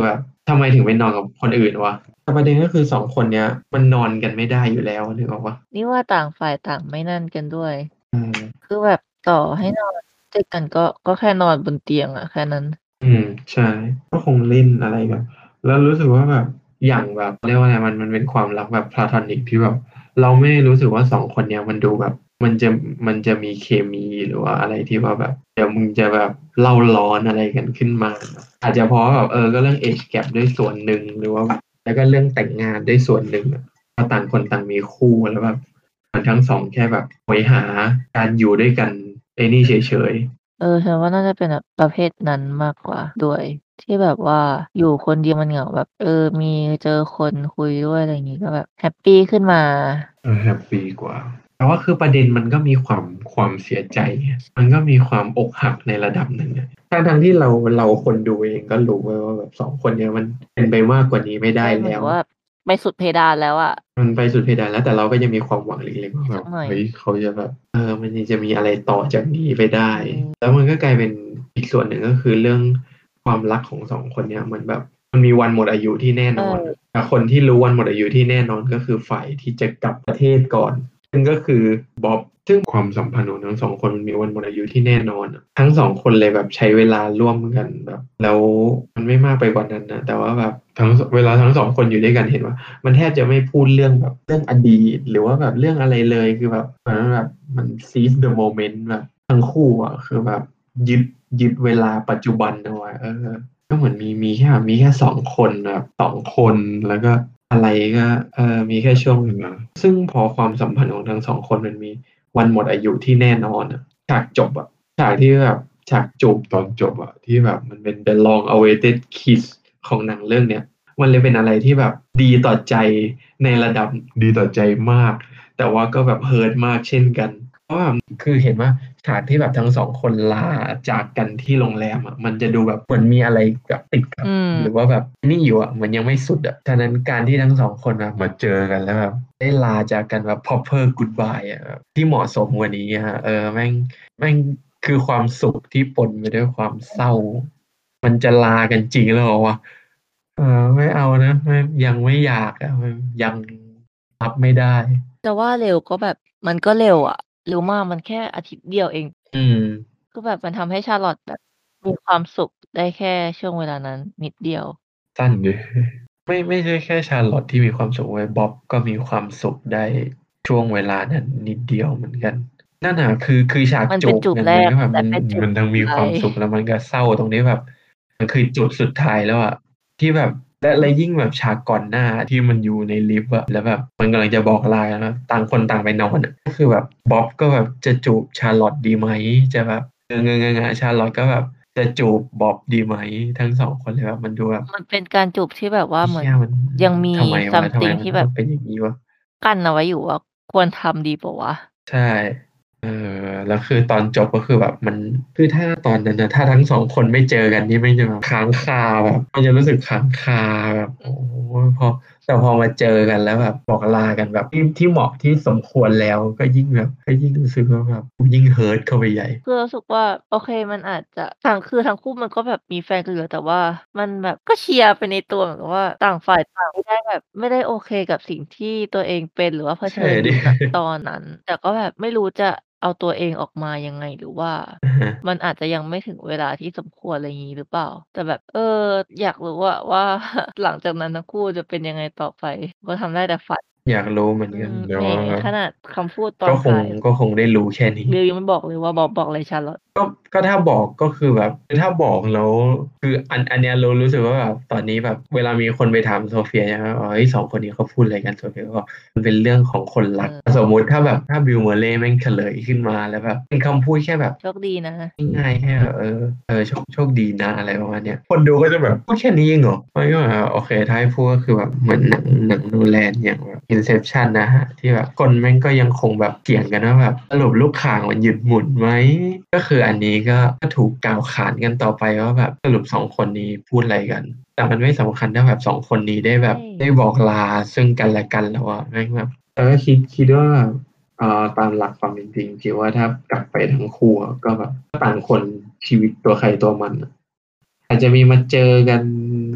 ทำไมถึงไปนอนกับคนอื่นวะแต่ประเด็นก็คือสองคนเนี้ยมันนอนกันไม่ได้อยู่แล้วนึกออกปะนี่ว่าต่างฝ่ายต่างไม่นั่นกันด้วยอืมคือแบบต่อให้นอนด้วยกันก็ก็แค่นอนบนเตียงอะแค่นั้นอืมใช่ก็คงเล่นอะไรกันแล้วรู้สึกว่าแบบอย่างแบบเรียกว่าอะไรมันมันเป็นความรักแบบพลาทอนิกที่แบบเราไม่รู้สึกว่าสองคนเนี้ยมันดูแบบมันจะมันจะมีเคมีหรือว่าอะไรที่ว่าแบบเดี๋ยวมึงจะแบบเล่าร้อนอะไรกันขึ้นมาอาจจะเพราะแบบเออก็เรื่อง เอจ แกป ด้วยส่วนหนึ่งหรือว่าแล้วก็เรื่องแต่งงานด้วยส่วนหนึ่งอะเพราะต่างคนต่างมีคู่แล้วแบบมันทั้งสองแค่แบบหวยหาการอยู่ด้วยกันไอ้นี่เฉยเออฉันว่าน่าจะเป็นแบบประเภทนั้นมากกว่าด้วยที่แบบว่าอยู่คนเดียวมันเหงาแบบเออมีเจอคนคุยด้วยอะไรอย่างงี้ก็แบบแฮปปีขึ้นมาๆเออแฮปปี้กว่า แต่ว่าคือประเด็นมันก็มีความความเสียใจไงมันก็มีความอกหักในระดับหนึ่งอะทั้งทั้งที่เราเราคนดูเองก็รู้ไว้ว่าแบบสองคนเนี้ยมันเป็นไปมากกว่านี้ไม่ได้ใช่เหมือนแล้วว่าไปสุดเพดานแล้วอะมันไปสุดเพดานแล้วแต่เราก็ยังมีความหวังเล็กๆว่าแบบสักหน่อยเฮ้ยเขาจะแบบเออมันยังจะมีอะไรต่อจากนี้ไปได้อืมแล้วมันก็กลายเป็นอีกส่วนหนึ่งก็คือเรื่องความรักของสองคนเนี้ยมันแบบมันมีวันหมดอายุที่แน่ใชนอนอะ่แต่คนที่รู้วันหมดอายุที่แน่นอนก็คือฝ่ายที่จะกลับประเทศก่อน ซึ่งก็คือบ๊อบซึ่งความสัมพันธ์ของทั้งสองคนมันมีวันหมดอายุที่แน่นอนอะทั้งสองคนเลยแบบใช้เวลาร่วมกันแบบแล้วมันไม่มากไปกว่านั้นนะแต่ว่าแบบทั้งเวลาทั้งสองคนอยู่ด้วยกันเห็นว่ามันแทบจะไม่พูดเรื่องแบบเรื่องอดีตหรือว่าแบบเรื่องอะไรเลยคือแบบเหมือนแบบมัน seize the moment แบบทั้งคู่อ่ะคือแบบยึดยึดเวลาปัจจุบันเอาไว้เออ ก็เหมือนมีมีแค่มีแค่สองคนแบบสองคนแล้วก็อะไรก็เออมีแค่ช่วงเวลาซึ่งพอความสัมพันธ์ของทั้งสองคนมันมีวันหมดอายุที่แน่นอนอะฉากจบอะฉากที่แบบฉากจูบตอนจบอะที่แบบมันเป็น the long awaited kiss ของหนังเรื่องเนี้ยมันเลยเป็นอะไรที่แบบดีต่อใจในระดับดีต่อใจมากแต่ว่าก็แบบเฮิร์ตมากเช่นกัน เพราะว่าคือเห็นว่าฉากที่แบบทั้งสองคนลาจากกันที่โรงแรมอ่ะมันจะดูแบบเหมือนมีอะไรแบบติดกับอืมหรือว่าแบบนี่อยู่อ่ะมันยังไม่สุดอ่ะฉะนั้นการที่ทั้งสองคนอะมาเจอกันแล้วแบบได้ลาจากกันแบบ proper goodbye อ่ะแบบที่เหมาะสมกว่านี้อะฮะเออแม่งแม่งคือความสุขที่ปนไปด้วยความเศร้ามันจะลากันจริงแล้วเหรอวะเออไม่เอานะไม่ยังไม่อยากอ่ะมันยังรับไม่ได้จะว่าเร็วก็แบบมันก็เร็วอะเร็วมากมันแค่อาทิตย์เดียวเองอืมคือแบบมันทำให้ Charlotte แบบมีความสุขได้แค่ช่วงเวลานั้นนิดเดียวสั้นดิไม่ไม่ใช่แค่ชาร์ลอตที่มีความสุขเว้ยบ๊อบก็มีความสุขได้ช่วงเวลานั้นนิดเดียวเหมือนกันนั่นน่ะคือคือฉากมันจูบมันเป็นจูบแรกมันก็แบบมันและเป็นจูบมันทั้งมีสุดท้ายความสุขแล้วมันก็เศร้าตรงที่แบบมันคือจุดสุดท้ายแล้วอะที่แบบและและยิ่งแบบฉากก่อนหน้าที่มันอยู่ในลิฟต์อะแล้วแบบมันกำลังจะบอกลากันว่าต่างคนต่างไปนอนอะก็คือแบบบ๊อบก็แบบจะจูบชาร์ลอตดีไหมจะแบบเงงเงงชาร์ลอตก็แบบจะจูบบ๊อบดีไหมทั้งสองคนเลยแบบมันดูแบบมันเป็นการจูบที่แบบว่าเหมือนเชี่ยมันยังมีทำไมวะทำไม something ที่แบบมันต้องเป็นอย่างนี้วะกั้นเอาไว้อยู่ว่าควรทำดีเปล่าวะใช่เออแล้วคือตอนจบก็คือแบบมันคือถ้าตอนนั้นนะถ้าทั้งสองคนไม่เจอกันนี่ไม่จะแบบค้างคาแบบมันจะรู้สึกค้างคาแบบโอ้โหพอแต่พอมาเจอกันแล้วแบบบอกลากันแบบที่ที่เหมาะที่สมควรแล้วก็ยิ่งแบบก็ยิ่งรู้สึกว่าแบบยิ่งเฮิร์ตเข้าไปใหญ่คือรู้สึกว่าโอเคมันอาจจะทั้งคือทั้งคู่มันก็แบบมีแฟนกันอยู่แล้วแต่ว่ามันแบบก็เชียร์ไปในตัวเหมือนกับว่าต่างฝ่ายต่างไม่ได้แบบไม่ได้โอเคกับสิ่งที่ตัวเองเป็นหรือว่าเผใช่ชิญอดิยู่ณตอนนั้นแต่ก็แบบไม่รู้จะเอาตัวเองออกมายังไงหรือว่าอ่าฮะมันอาจจะยังไม่ถึงเวลาที่สมควรอะไรงี้หรือเปล่าแต่แบบเอออยากรู้อะว่าหลังจากนั้นทั้งคู่จะเป็นยังไงต่อไปก็ทำได้แต่ฝันอยากรู้เหมือนอืมกันแต่แหมว่าขนาดคำพูดตอก็คงนท้ายก็คงได้รู้แค่นี้บิลยังไม่บอกเลยว่าบอกบอกอะไร Charlotte ก็ก็ถ้าบอกก็คือแบบถ้าบอกแล้วคืออันอันเนี้ยเรารู้สึกว่าแบบตอนนี้แบบเวลามีคนไปถามโซเฟียใช่ไหมว่าเฮ้ยสองคนนี้เขาพูดอะไรกันโซเฟียก็บอกมันเป็นเรื่องของคนรักเออสมมุติถ้าแบบถ้าบิลเมอร์เล่แม่งเฉลยขึ้นมาแล้วแบบเป็นคำพูดแค่แบบโชคดีนะง่ายๆแค่แบบเออเออโชคโชคดีนะอะไรประมาณเนี้ยคนดูก็จะแบบพูดแค่นี้เองเหรอมันก็แบบโอเคถ้าให้พูดก็คือแบบเหมือนหนังหนังโนแลนอย่างแบบ Inception นะฮะที่แบบคนแม่งก็ยังคงแบบเถียงกันว่าแบบสรุปลูกข่างมันหยุดหมุนไหม ก็คืออันนี้ก็ก็ถูกกล่าวขานกันต่อไปว่าแบบสรุปสองคนนี้พูดอะไรกันแต่มันไม่สำคัญถ้าแบบสองคนนี้ได้แบบใช่ได้บอกลาซึ่งกันและกันแล้วอะแม่งแบบแต่ก็คิดคิดว่าเอ่อตามหลักความเป็นจริงคิดว่าถ้ากลับไปทั้งคู่อะก็แบบต่างคนชีวิตตัวใครตัวมันอะอาจจะมีมาเจอกัน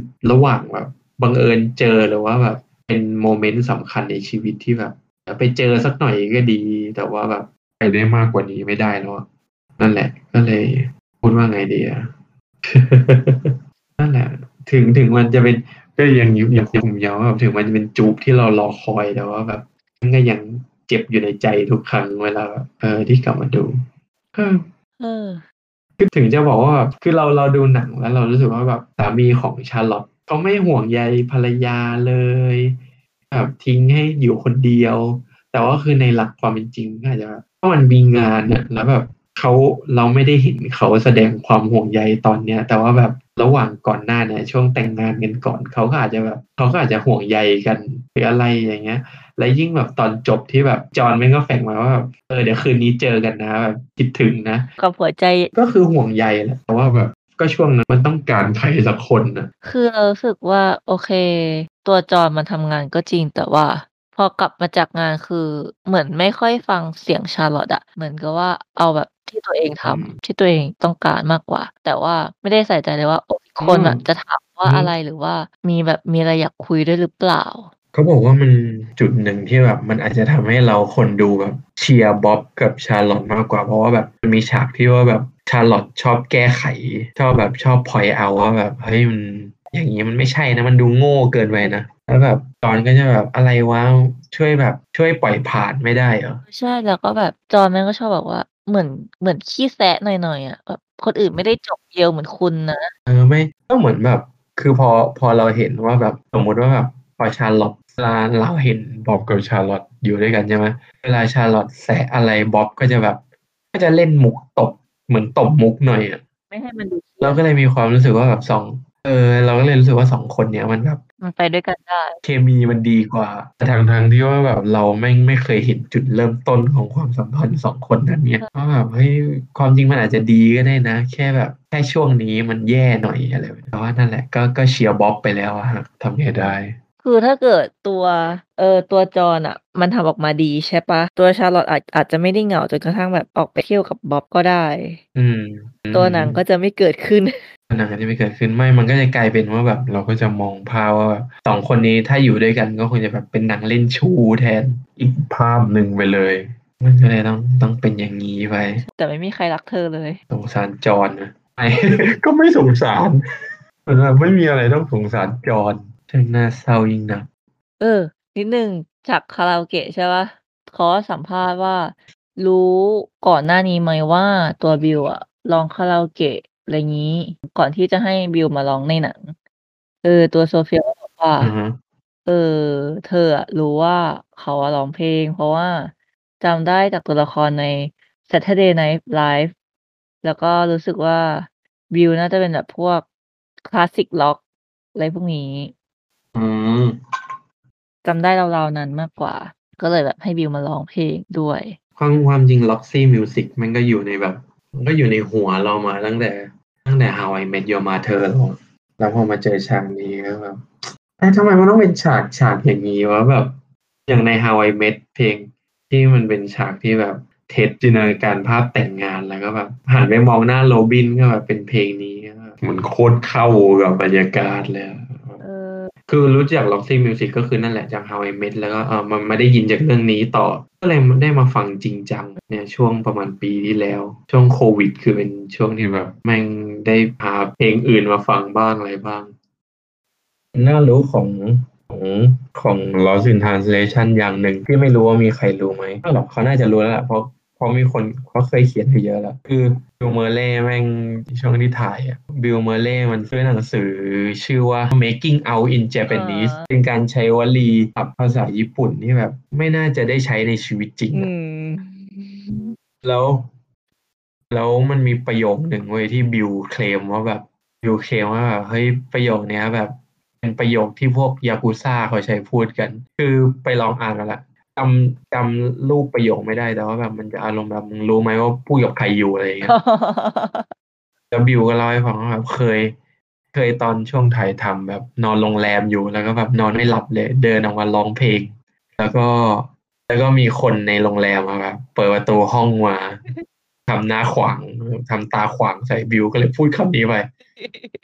ระหว่างแบบบังเอิญเจอหรือว่าแบบเป็นโมเมนต์สำคัญในชีวิตที่แบบไปเจอสักหน่อยก็ดีแต่ว่าแบบไปได้มากกว่านี้ไม่ได้แล้วอะนั่นแหละก็เลยพูดว่าไงดีอะ นั่นแหละถึงถึงมันจะเป็นก็ยังยุยังผมย้ำว่าถึงมันจะเป็นจูบที่เรารอคอยแต่ว่าแบบมันก็ยังเจ็บอยู่ในใจทุกครั้งเวลาแบบเออที่กลับมาดูเออเออคือถึงจะบอกว่าแบบคือเราเราดูหนังแล้วเรารู้สึกว่าแบบสามีของชาร์ลอตเขาไม่ห่วงใยภรรยาเลยแบบทิ้งให้อยู่คนเดียวแต่ว่าคือในหลักความเป็นจริงก็อาจจะแบบถ้ามันมีงานเนี่ยแล้วแบบเขาเราไม่ได้เห็นเขาแสดงความห่วงใยตอนเนี้ยแต่ว่าแบบระหว่างก่อนหน้าเนี่ยช่วงแต่งงานกันก่อนเขาก็อาจจะแบบเขาก็อาจจะห่วงใยกันหรืออะไรอย่างเงี้ย และยิ่งแบบตอนจบที่แบบจอห์นแม่งก็แฝงมาว่าแบบเออเดี๋ยวคืนนี้เจอกันนะแบบคิดถึงนะกับหัวใจก็คือห่วงใยแหละแต่ว่าแบบก็ช่วงนั้นมันต้องการใครสักคนนะคือเรารู้สึกว่าโอเคตัวจอนมันทำงานก็จริงแต่ว่าพอกลับมาจากงานคือเหมือนไม่ค่อยฟังเสียง Charlotte อะเหมือนกับว่าเอาแบบที่ตัวเองทอืมำที่ตัวเองต้องการมากกว่าแต่ว่าไม่ได้ใส่ใจเลยว่าโอ้อีกอ๋อคนอะจะถามว่าอืมอะไรหรือว่ามีแบบมีอะไรอยากคุยด้วยหรือเปล่าเขาบอกว่ามันจุดหนึ่งที่แบบมันอาจจะทำให้เราคนดูแบบเชียร์บ๊อบกับชาร์ลอตมากกว่าเพราะว่าแบบมันมีฉากที่ว่าแบบชาร์ลอตชอบแก้ไขชอบแบบชอบพอยต์เอาว่าแบบเฮ้ยมันอย่างนี้มันไม่ใช่นะมันดูโง่เกินไปนะแล้วแบบตอนก็จะแบบอะไรวะช่วยแบบช่วยปล่อยผ่านไม่ได้เหรอใช่แล้วก็แบบจอนแม่งก็ชอบแบบว่าเหมือนเหมือนขี้แซะหน่อยๆอะแบบคนอื่นไม่ได้จบเดียวเหมือนคุณนะเออไม่ก็เหมือนแบบคือพอพอเราเห็นว่าแบบสมมุติว่าแบบพอชาร์ลอตเวลาเราเห็นบ๊อบกับชาร์ลอตอยู่ด้วยกันใช่ไหมเวลาชาร์ลอตแซะอะไรบ๊อบก็จะแบบก็จะเล่นมุกตบเหมือนตบมุกหน่อยอ่ะไม่ให้มันดูเครีเรายดก็เลยมีความรู้สึกว่าแบบสองเออเราก็เลยรู้สึกว่าสองคนเนี้ยมันแบบมันไปด้วยกันได้เคมีมันดีกว่าแต่ทางทางที่ว่าแบบเราไม่ไม่เคยเห็นจุดเริ่มต้นของความสัมพันธ์สองคนนั้นเนี่ยว่าแบบเฮ้ยความจริงมันอาจจะดีก็ได้นะแค่แบบแค่ช่วงนี้มันแย่หน่อยอะไรแบบนี้แต่ว่านั่นแหละก็ก็เชียร์บ๊อบไปแล้วอะฮะทำไงได้คือถ้าเกิดตัวเอ่อตัวจอนน่ะมันทำออกมาดีใช่เปล่าตัว Charlotte อาจอาจจะไม่ได้เหงาจนกระทั่งแบบออกไปเที่ยวกับบ๊อบก็ได้อืมอืตัวหนังก็มจะไม่เกิดขึ้นปัญหาที่ไม่เกิดขึ้นไม่มันก็จะกลายเป็นว่าแบบเราก็จะมองภาพว่าแบบสองคนนี้ถ้าอยู่ด้วยกันก็คงจะแบบเป็นหนังเล่นชู้แทนอีกภาพหนึ่งไปเลยมันก็เลยต้องต้องเป็นอย่างนี้ไปแต่ไม่มีใครรักเธอเลยสงสารจอนนะไม่ก็ไม่สงสารมันแบบไม่มีอะไรต้องสงสารจอนช่างน่าเศร้ายิ่งนักเออนิดหนึ่งจากคาราโอเกะใช่เปล่าเขาสัมภาษณ์ว่ารู้ก่อนหน้านี้ไหมว่าตัวบิวอะร้องคาราโอเกะอะไรงี้ก่อนที่จะให้บิวมาร้องในหนังเออตัวโซเฟียก็บอกว่าอือฮะเออเธออะรู้ว่าเขาอะร้องเพลงเพราะว่าจำได้จากตัวละครใน Saturday Night Live แล้วก็รู้สึกว่าบิวน่าจะเป็นแบบพวกคลาสสิกร็อกอะไรพวกนี้อืมจำได้ราวๆนั้นมากกว่าก็เลยแบบให้บิวมาร้องเพลงด้วยความความจริง Roxy Music มันก็อยู่ในแบบมันก็อยู่ในหัวเรามาตั้งแต่ตั้งแต่ How I Met Your Mother แล้วแล้วพอมาเจอฉากนี้ก็แบบเอ้ยทำไมมันต้องเป็นฉากฉากอย่างนี้วะแบบอย่างใน How I Met เพลงที่มันเป็นฉากที่แบบเทสจินตนาการภาพแต่งงานแล้วก็แบบหันไปมองหน้าโรบินก็แบบเป็นเพลงนี้เหมือนโคตรเข้ากับบรรยากาศเลยอะเออคือรู้จัก Roxy Music ก็คือนั่นแหละจาก How I Met แล้วก็เออมันไม่ได้ยินจากเรื่องนี้ต่อก็เลยได้มาฟังจริงจังเนี่ยช่วงประมาณปีที่แล้วช่วงโควิดคือเป็นช่วงที่แบบแม่งได้หาเพลงอื่นมาฟังบ้างอะไรบ้างน่ารู้ของของของ Lost in Translation อย่างหนึ่งที่ไม่รู้ว่ามีใครรู้ไหมไม่หรอกเขาน่าจะรู้แล้วแหละเพราะเพราะมีคนเขาเคยเขียนไปเยอะแล้วคือบิลเมอร์เล่แม่งช่วงที่ถ่ายอ่ะบิลเมอร์เล่มันซื้อหนังสือชื่อว่า Making Out in เอ Japanese อเป็นการใช้วลีศัพท์ภาษาญี่ปุ่นที่แบบไม่น่าจะได้ใช้ในชีวิตจริงอือ่ะมแล้วแล้วมันมีประโยคหนึ่งเว้ยที่บิลเคลมว่าแบบบิลเคลมว่าแบบเฮ้ยประโยคเนี้ยแบบ เป็นประโยคที่พวกยากุซ่าเขาใช้พูดกัน คือไปลองอ่านมาละจำจำรูปประโยคไม่ได้แต่ว่าแบบมันจะอารมณ์แบบมึงรู้ไหมว่าพูดกับใครอยู่อะไรอย่างเงี้ย แล้วบิวก็เล่าให้ฟังว่าแบบเคยเคยตอนช่วงถ่ายทำแบบนอนโรงแรมอยู่แล้วก็แบบนอนไม่หลับเลยเดินออกมาร้องเพลงแล้วก็แล้วก็มีคนในโรงแรมอะแบบเปิดประตูห้องมาทำหน้าขวางทำตาขวางใส่บิวก็เลยพูดคำนี้ไป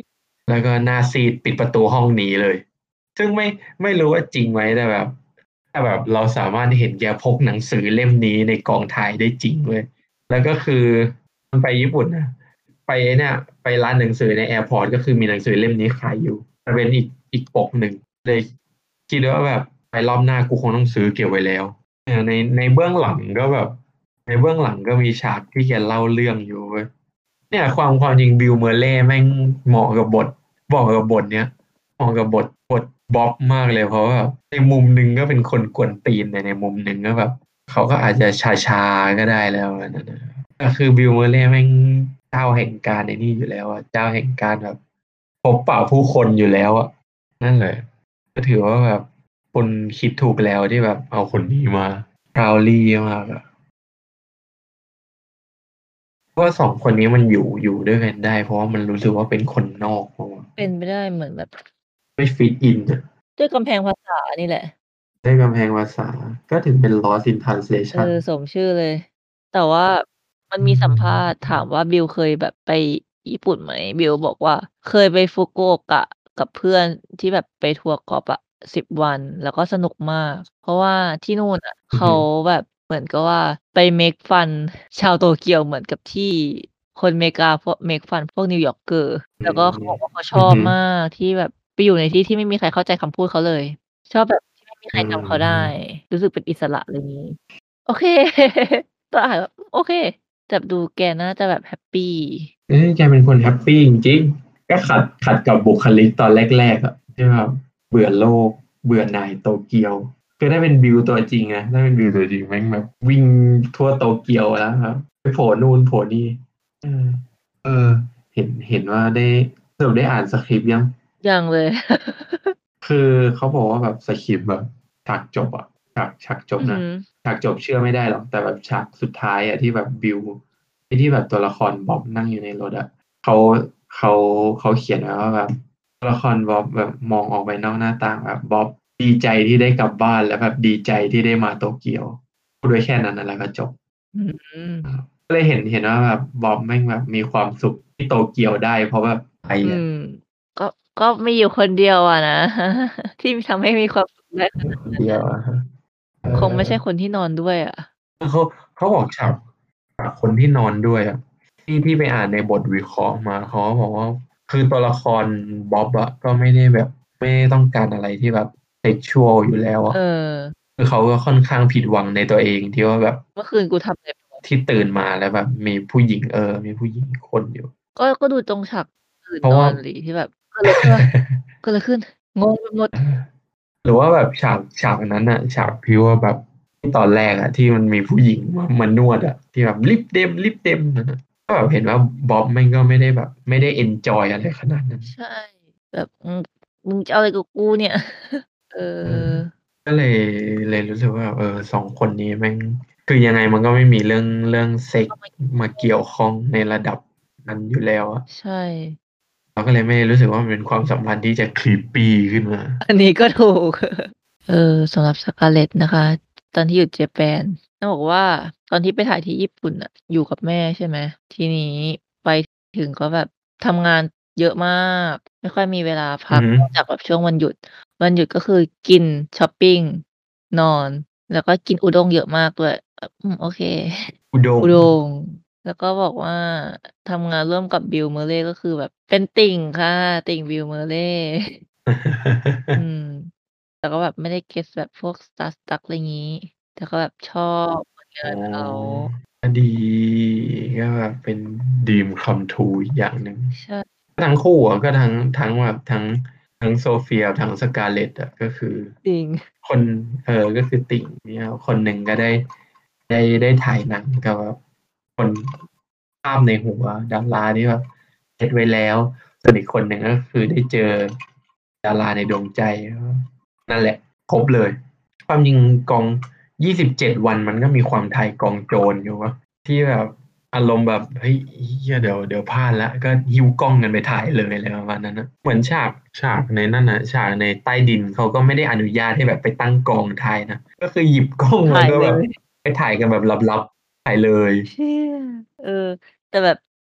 แล้วก็หน้าซีดปิดประตูห้องหนีเลย ซึ่งไม่ไม่รู้ว่าจริงไหมแต่แบบแต่แบบเราสามารถเห็นแกพกหนังสือเล่มนี้ในกองถ่ายได้จริงเลยแล้วก็คือมันไปญี่ปุ่นนะไปเนี่ยไปร้านหนังสือในแอร์พอร์ตก็คือมีหนังสือเล่มนี้ขายอยู่แต่เป็นอีกอีกปกหนึ่งเลยคิดว่าแบบไปรอบหน้ากูคงต้องซื้อเก็บไว้แล้วเออในในเบื้องหลังก็แบบในเบื้องหลังก็มีฉากที่แกเล่าเรื่องอยู่เว้ยเนี่ยความความจริงบิลเมอร์เล่แม่งเหมาะกับบทเหมาะกับบทเนี้ย เหมาะกับบทบทบ๊อบมากเลยเพราะว่าในมุมหนึ่งก็เป็นคนกวนตีนแต่ในมุมหนึ่งก็แบบเขาก็อาจจะชาชาก็ได้แล้วนั่นนะก็คือบิลเมอร์เล่แม่งเจ้าแห่งการในนี่อยู่แล้วอะเจ้าแห่งการแบบพบปะผู้คนอยู่แล้วอะนั่นเลยก็ถือว่าแบบคนคิดถูกแล้วที่แบบเอาคนนี้มาพราวลี่มากอะเพราะว่าสองคนนี้มันอยู่อยู่ด้วยกันได้เพราะว่ามันรู้สึกว่าเป็นคนนอกเพราะว่าเป็นไปได้เหมือนแบบไม่ฟิตอินอะด้วยกำแพงภาษานี่แหละได้กำแพงภาษาก็ถึงเป็น lost in เออ translation สมชื่อเลยแต่ว่ามันอืมีสัมภาษณ์มถามว่าบิลเคยแบบไปญี่ปุ่นไหมบิลบอกว่าเคยไปฟุกุโอกะกับเพื่อนที่แบบไปทัวร์กอล์ฟอะสิบวันแล้วก็สนุกมากเพราะว่าที่นู่นอะเขาอือฮึแบบเหมือนกับว่าไป make fun ชาวโตเกียวเหมือนกับที่คนอเมริกาพวก make fun พวก New Yorker อืแล้วก็เขามบอกว่าเขาชอือฮึอบมากที่แบบไปอยู่ในที่ที่ไม่มีใครเข้าใจคำพูดเขาเลยชอบแบบที่ไม่มีใคอืรจำเขาได้มรู้สึกเป็นอิสระอะไรงี้ โอเคตอนอ่านแบบโอเคแต่ดูแกน่าจะแบบแฮปปีเอ้ยแกเป็นคนแฮปปีจริงๆก็ขัดขัดกับบุคลิกตอนแรกๆอะที่แบบเบื่อโลกเบื่อหน่ายโตเกียวคือถ้าเป็นบิวตัวจริงนะถ้าเป็นบิวตัวจริงแม่งแบบวิ่งทั่วโตเกียวแล้วครับไปโผล่นู่นโผล่นี่เออเออเห็นเห็นว่าได้สรุปได้อ่านสคริปต์ยังยังเลยคือเขาบอกว่าแบบสคริปต์แบบฉากจบอะฉากฉากจบนะอือฮึฉากจบเชื่อไม่ได้หรอกแต่แบบฉากสุดท้ายอะที่แบบบิวไอ้ที่แบบตัวละครบ๊อบนั่งอยู่ในรถอะเขาเขาเขาเขียนไว้ว่าแบบตัวละครบ๊อบแบบมองออกไปนอกหน้าต่างแบบบ๊อบดีใจที่ได้กลับบ้านแล้วแบบดีใจที่ได้มาโตเกียวพูดไว้แค่นั้นนะแล้วก็จบอืมก็เลยเห็นเห็นว่าแบบบ๊อบแม่งแบบมีความสุขที่โตเกียวได้เพราะแบบไปอือะมก็ก็มีอยู่คนเดียวอะนะที่ทำให้มีความสุขได้ขนาดคนนั้นน่ะเดียวอะฮะเอคงไม่อใช่คนที่นอนด้วยอะเขาเขาบอกฉากฉากคนที่นอนด้วยอ่ะที่ที่ไปอ่านในบทวิเคราะห์มาเขาก็บอกว่าคือตัวละครบ๊อบอะก็ไม่ได้แบบไม่ได้ต้องการอะไรที่แบบเซ็กชวลอยู่แล้วเออ่ะอคือเขาก็ค่อนข้างผิดหวังในตัวเองที่ว่าแบบเมื่อคืนกูทำอะไรไปวะที่ตื่นมาแล้วแบบมีผู้หญิงเออมีผู้หญิงคนอยู่ก็ก็ดูตรงฉากตื่นเพราะว่านอนสิที่แบบเกิดอะไรขึ้นวะเกิดอะไรขึ้นงงไปหมดหรือว่าแบบฉากฉากนั้นอะฉากที่ว่าแบบที่ตอนแรกอะที่มันมีผู้หญิงมามานวดอะที่แบบลิปเต็มลิปเต็มนั่นอะก็แบบเห็นว่าบ๊อบมันก็ไม่ได้แบบไม่ได้เอนจอยอะไรขนาดนั้นใช่แบบอืมมึงจะเอาอะไรกับกูเนี่ยเออเออก็เลยเลยรู้สึกว่าเออสองคนนี้แม่งคือยังไงมันก็ไม่มีเรื่องเรื่องเซ็กเข้ามามาเกี่ยวข้องในระดับนั้นอยู่แล้วอะใช่เราก็เลยไม่รู้สึกว่ามันเป็นความสัมพันธ์ที่จะครีปปี้ขึ้นมาอันนี้ก็ถูกเออสำหรับ Scarlett นะคะตอนที่อยู่เจแปนต้องบอกว่าตอนที่ไปถ่ายที่ญี่ปุ่นน่ะอยู่กับแม่ใช่ไหมทีนี้ไปถึงก็แบบทำงานเยอะมากไม่ค่อยมีเวลาพักอือฮึนอกจากแบบช่วงวันหยุดวันหยุดก็คือกินช็อปปิงนอนแล้วก็กินอุด้งเยอะมากด้วยแบบอืมโอเคอุด้งอุด้งแล้วก็บอกว่าทำงานร่วมกับ Bill Murray ก็คือแบบเป็นติ่งค่ะติ่ง Bill Murray อืม แต่ก็แบบไม่ได้เก็ตแบบพวก Starstruck อะไรงี้แต่ก็แบบชอบผลงาอ๋นเขาอก็ดีก็แบบเป็น dream come true อีกอย่างหนึ่งใช่ทั้งคู่อะก็ทั้งทั้งแบบทั้งทั้งโซเฟียทั้งสกาเลตอะก็คือจริงคนเออก็คือติ่งเนี่ยคนหนึ่งก็ได้ได้ได้ถ่ายหนังกับแบบคนภาพในหัวดาราที่แบบเซตไว้แล้วส่วนอีกคนหนึ่งก็คือได้เจอดาราในดวงใจนั่นแหละครบเลยความจริงกองยี่สิบเจ็ดวันมันก็มีความไทยกองโจรอยู่วะ ที่แบบอารมณ์แบบเฮ้ยเหี้ยเดี๋ยวเดี๋ยวพลาดแล้วก็หิ้วกล้องกันไปถ่ายเลยอะไรประมาณนั้นนะเหมือนฉากฉากในนั่นนะฉากในใต้ดินเขาก็ไม่ได้อนุญาตให้แบบไปตั้งกองถ่ายนะก็คือหยิบกล้องแล้ถ่ายเลวก็แบบยไปถ่ายกันแบบลับๆถ่ายเลยเชี่ยเออแต่แบบ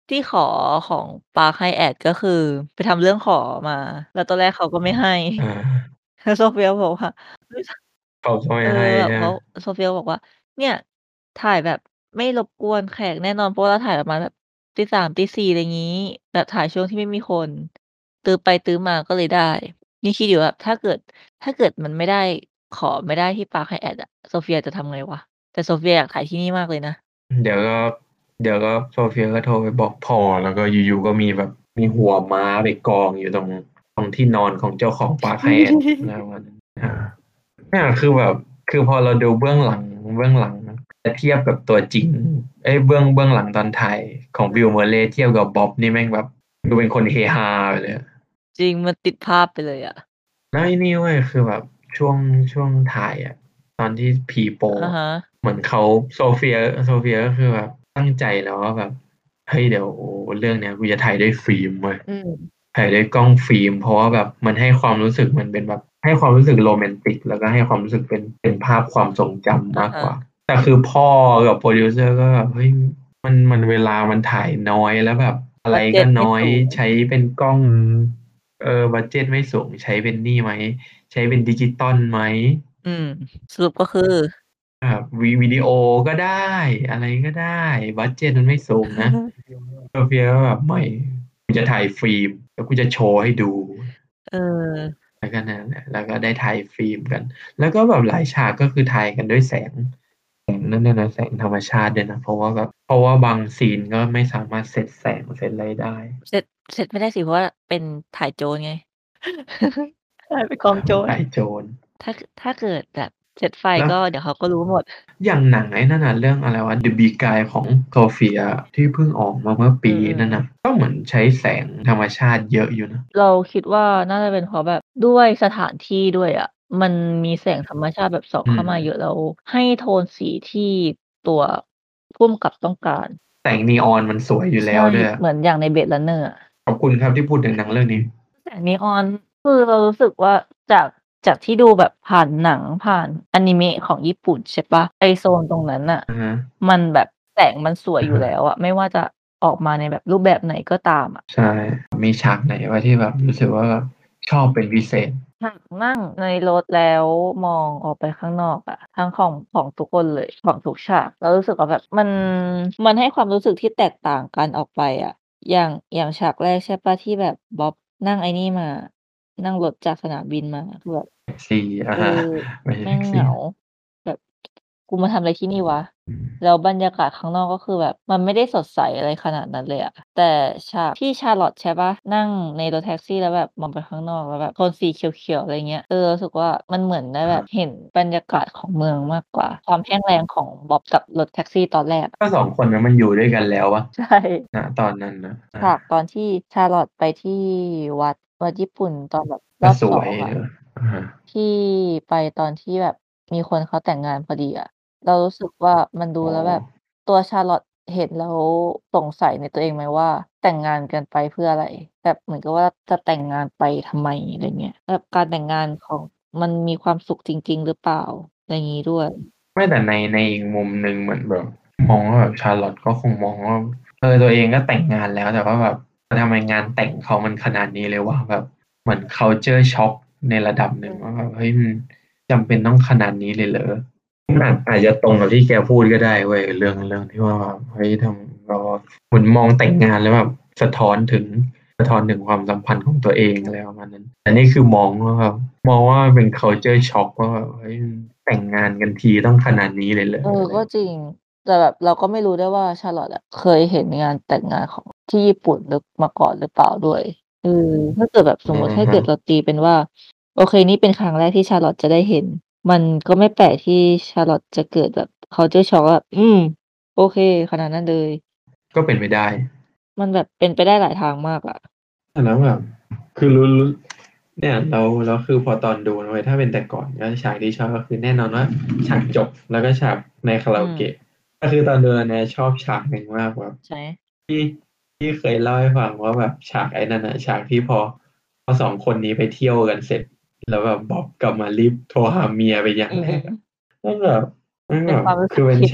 ที่ขอของปาร์คไฮแอตก็คือไปทำเรื่องขอมาแล้วตอนแรกเขาก็ไม่ให้อาแล้วโซเฟียบอกว่าเฮ้ยเขาก็เอไม่อให้แบบเขาใช่ไหมโซเฟียบอกว่าเนี่ยถ่ายแบบไม่รบกวนแขกแน่นอนเพราะว่าเราถ่ายประมาณแบบตีสามตีสี่อะไรงี้แบบถ่ายช่วงที่ไม่มีคนตื้อไปตื้อมาก็เลยได้นี่คิดอยู่ว่าถ้าเกิดถ้าเกิดมันไม่ได้ขอไม่ได้ที่ Park Hyatt อะโซเฟียจะทำไงวะแต่โซเฟียอยากถ่ายที่นี่มากเลยนะเดี๋ยวก็เดี๋ยวก็โซเฟียก็โทรไปบอกพ่อแล้วก็อยู่ๆก็มีแบบมีหัวม้าไปกองอยู่ตรงตรงที่นอนของเจ้าของปาร์คไฮแอทอะไรประมาณนั้นอาเนี่ยคือแบบคือพอเราดูเบื้องหลังเบื้องหลังจะเทียบกับตัวจริงเอ้ยเบื้องเบื้องหลังตอนถ่ายของ Bill Murray เทียบกับบ๊อบนี่แม่งแบบดูเป็นคนเฮฮาไปเลยอะจริงมันติดภาพไปเลยอะแล้วไอ้นี่เว้ยคือแบบช่วงช่วงถ่ายอ่ะตอนที่พีโปอะอะฮะเหมือนเขาโซเฟียโซเฟียก็คือแบบตั้งใจแล้วว่าแบบเฮ้ยเดี๋ยวเรื่องเนี้ยกูจะถ่ายด้วยฟิล์มเว้ยอืมถ่ายด้วยกล้องฟิล์มเพราะว่าแบบมันให้ความรู้สึกมันเป็นแบบให้ความรู้สึกโรแมนติกแล้วก็ให้ความรู้สึกเป็นเป็นภาพความทรงจำอะฮะมากกว่าแต่คือพ่อกับโปรดิวเซอร์ก็แบบเฮ้ยมันมันเวลามันถ่ายน้อยแล้วแบบอะไรบัดเจตไม่ก็น้อยสูงใช้เป็นกล้องเออบัดเจ็ตไม่สูงใช้เป็นนี่ไหม ใช้เป็นดิจิตอลไหมอืมสรุปก็คือแบบวิวิดีโอก็ได้อะไรก็ได้บัดเจ็ตมันไม่สูงนะ โซเฟียก็แบบไม่กูจะถ่ายฟิล์มแล้วกูจะโชว์ให้ดูเออแล้วก็นั่นแหละแล้วก็ได้ถ่ายฟิล์มกันแล้วก็แบบหลายฉากก็คือถ่ายกันด้วยแสงแสงนั่นน่ะนะแสงธรรมชาติด้วยนะเพราะว่าแบบเพราะว่าบางซีนก็ไม่สามารถเซตแสงเซตอะไรได้เสร็จเสร็จไม่ได้สิเพราะว่าเป็นถ่ายโจรไงถ่ายเป็นกองโจรถ่ายโจรถ้าถ้าเกิดแบบเสร็จไฟแล้วก็เดี๋ยวเขาก็รู้หมดอย่างหนังไอ้นั่นน่ะเรื่องอะไรวะ The Big Guy ของโซเฟียที่เพิ่งออกมาเมื่ออืปีนั่นมน่ะก็เหมือนใช้แสงธรรมชาติเยอะอยู่นะๆเราคิดว่าน่าจะเป็นเพราะแบบด้วยสถานที่ด้วยอะมันมีแสงธรรมชาติแบบส่องอืมเข้ามาเยอะแล้วให้โทนสีที่ตัวผู้กำกับต้องการแสงนีออนมันสวยอยู่แล้ใช่วด้วยอะเหมือนอย่างใน Blade Runner อะขอบคุณครับที่พูดถึงหนังเรื่องนี้แสงนีออนคือเรารู้สึกว่าจากจากที่ดูแบบผ่านหนังผ่านอนิเมะของญี่ปุ่นใช่เปล่าไอ้โซนตรงนั้นน่ะอะฮะมันแบบแสงมันสวยอะฮะอยู่แล้วอะไม่ว่าจะออกมาในแบบรูปแบบไหนก็ตามอะใช่มีฉากไหนวะที่แบบรู้สึกว่าแบบชอบเป็นพิเศษฉากนั่งในรถแล้วมองออกไปข้างนอกอะทั้งของของทุกคนเลยของทุกฉากเรารู้สึกว่าแบบมันมันให้ความรู้สึกที่แตกต่างกันออกไปอะอย่างอย่างฉากแรกใช่เปล่าที่แบบบ๊อบนั่งไอ้นี่มานั่งรถจากสนามบินมาคือแบบแท็กซี่อะเออฮะไม่ใช่แท็กซี่แม่งเหงาแบบกูมาทำอะไรที่นี่วะอืมแล้วบรรยากาศข้างนอกก็คือแบบมันไม่ได้สดใสอะไรขนาดนั้นเลยอะแต่ฉากที่ Charlotte ใช่เปล่านั่งในรถแท็กซี่แล้วแบบมองไปข้างนอกแล้วแบบโทนสีเขียวๆอะไรเงี้ยเออรู้สึกว่ามันเหมือนได้แบบเห็นบรรยากาศของเมืองมากกว่าความแห้งแล้งของบ๊อบกับรถแท็กซี่ตอนแรกอะก็สองคนนั้นมันอยู่ด้วยกันแล้ววะใช่ณตอนนั้นนะอาฉากตอนที่ Charlotte ไปที่วัดวัดญี่ปุ่นตอนแบบรก็อบสวยสองอะเนอะอะฮะที่ไปตอนที่แบบมีคนเขาแต่งงานพอดีอะเรารู้สึกว่ามันดูอ๋อแล้วแบบตัว Charlotte เห็นแล้วสงสัยในตัวเองไหมว่าแต่งงานกันไปเพื่ออะไรแบบเหมือนกับว่าจะแต่งงานไปทำไมอะไรเงี้ยแบบการแต่งงานของมันมีความสุขจริงๆหรือเปล่าอะไรงี้ด้วยไม่แต่ในในอีกมุมหนึ่งเหมือนแบบมองว่าแบบชาร์ลอตก็คงมองว่าเออตัวเองก็แต่งงานแล้วแต่ว่าแบบทำไมงานแต่งเขามันขนาดนี้เลยวะแบบเหมือน culture shock ในระดับหนึ่งว่าแบบเฮ้ยมันจำเป็นต้องขนาดนี้เลยเหรออาจอาจจะตรงกับที่แกพูดก็ได้เว้ยเรื่องเรื่องที่ว่าแบบเฮ้ยทำเราเหมือนมองแต่งงานแล้วแบบสะท้อนถึงสะท้อนถึงความสัมพันธ์ของตัวเองอะไรประมาณนั้นแต่นี่คือมองว่าแบบมองว่าเป็น culture shock ว่าแบบเฮ้ย แต่งงานกันทีต้องขนาดนี้เลยเหรอเอออะไรก็จริงแต่แบบเราก็ไม่รู้ด้วยว่า Charlotte อะเคยเห็นงานแต่งงานของที่ญี่ปุ่นหรือมาก่อนหรือเปล่าด้วยเออถ้าเกิดแบบสอืมมุติอฮึถ้าเกิดเราตีเป็นว่าโอเคนี่เป็นครั้งแรกที่ Charlotte จะได้เห็น มันก็ไม่แปลกที่ Charlotte จะเกิดแบบ culture shock ว่าอืมโอเคขนาดนั้นเลยก็เป็นไปได้มันแบบเป็นไปได้หลายทางมากอะแล้วแบบคือรู้รู้เนี่ยเราเราคือพอตอนดูนะเว้ยถ้าเป็นแต่ก่อนก็ฉากที่ชอบก็คือแน่นอนว่าฉากจบแล้วก็ฉากในคาราอืมโอเกะก็คือตอนดูเนี่ยชอบฉากหนึ่งมากแบบใช่ไหมที่ที่เคยเล่าให้ฟังว่าแบบฉากไอ้นั่นนะฉากที่พอพอสองคนนี้ไปเที่ยวกันเสร็จแล้วแบบบ๊อบกลับมารีบโทรหาเมียไปอย่างอืแรกอะมนั่นแบบนั่นแบบๆเป็นความรู้สึคือกที่เป็นฉาก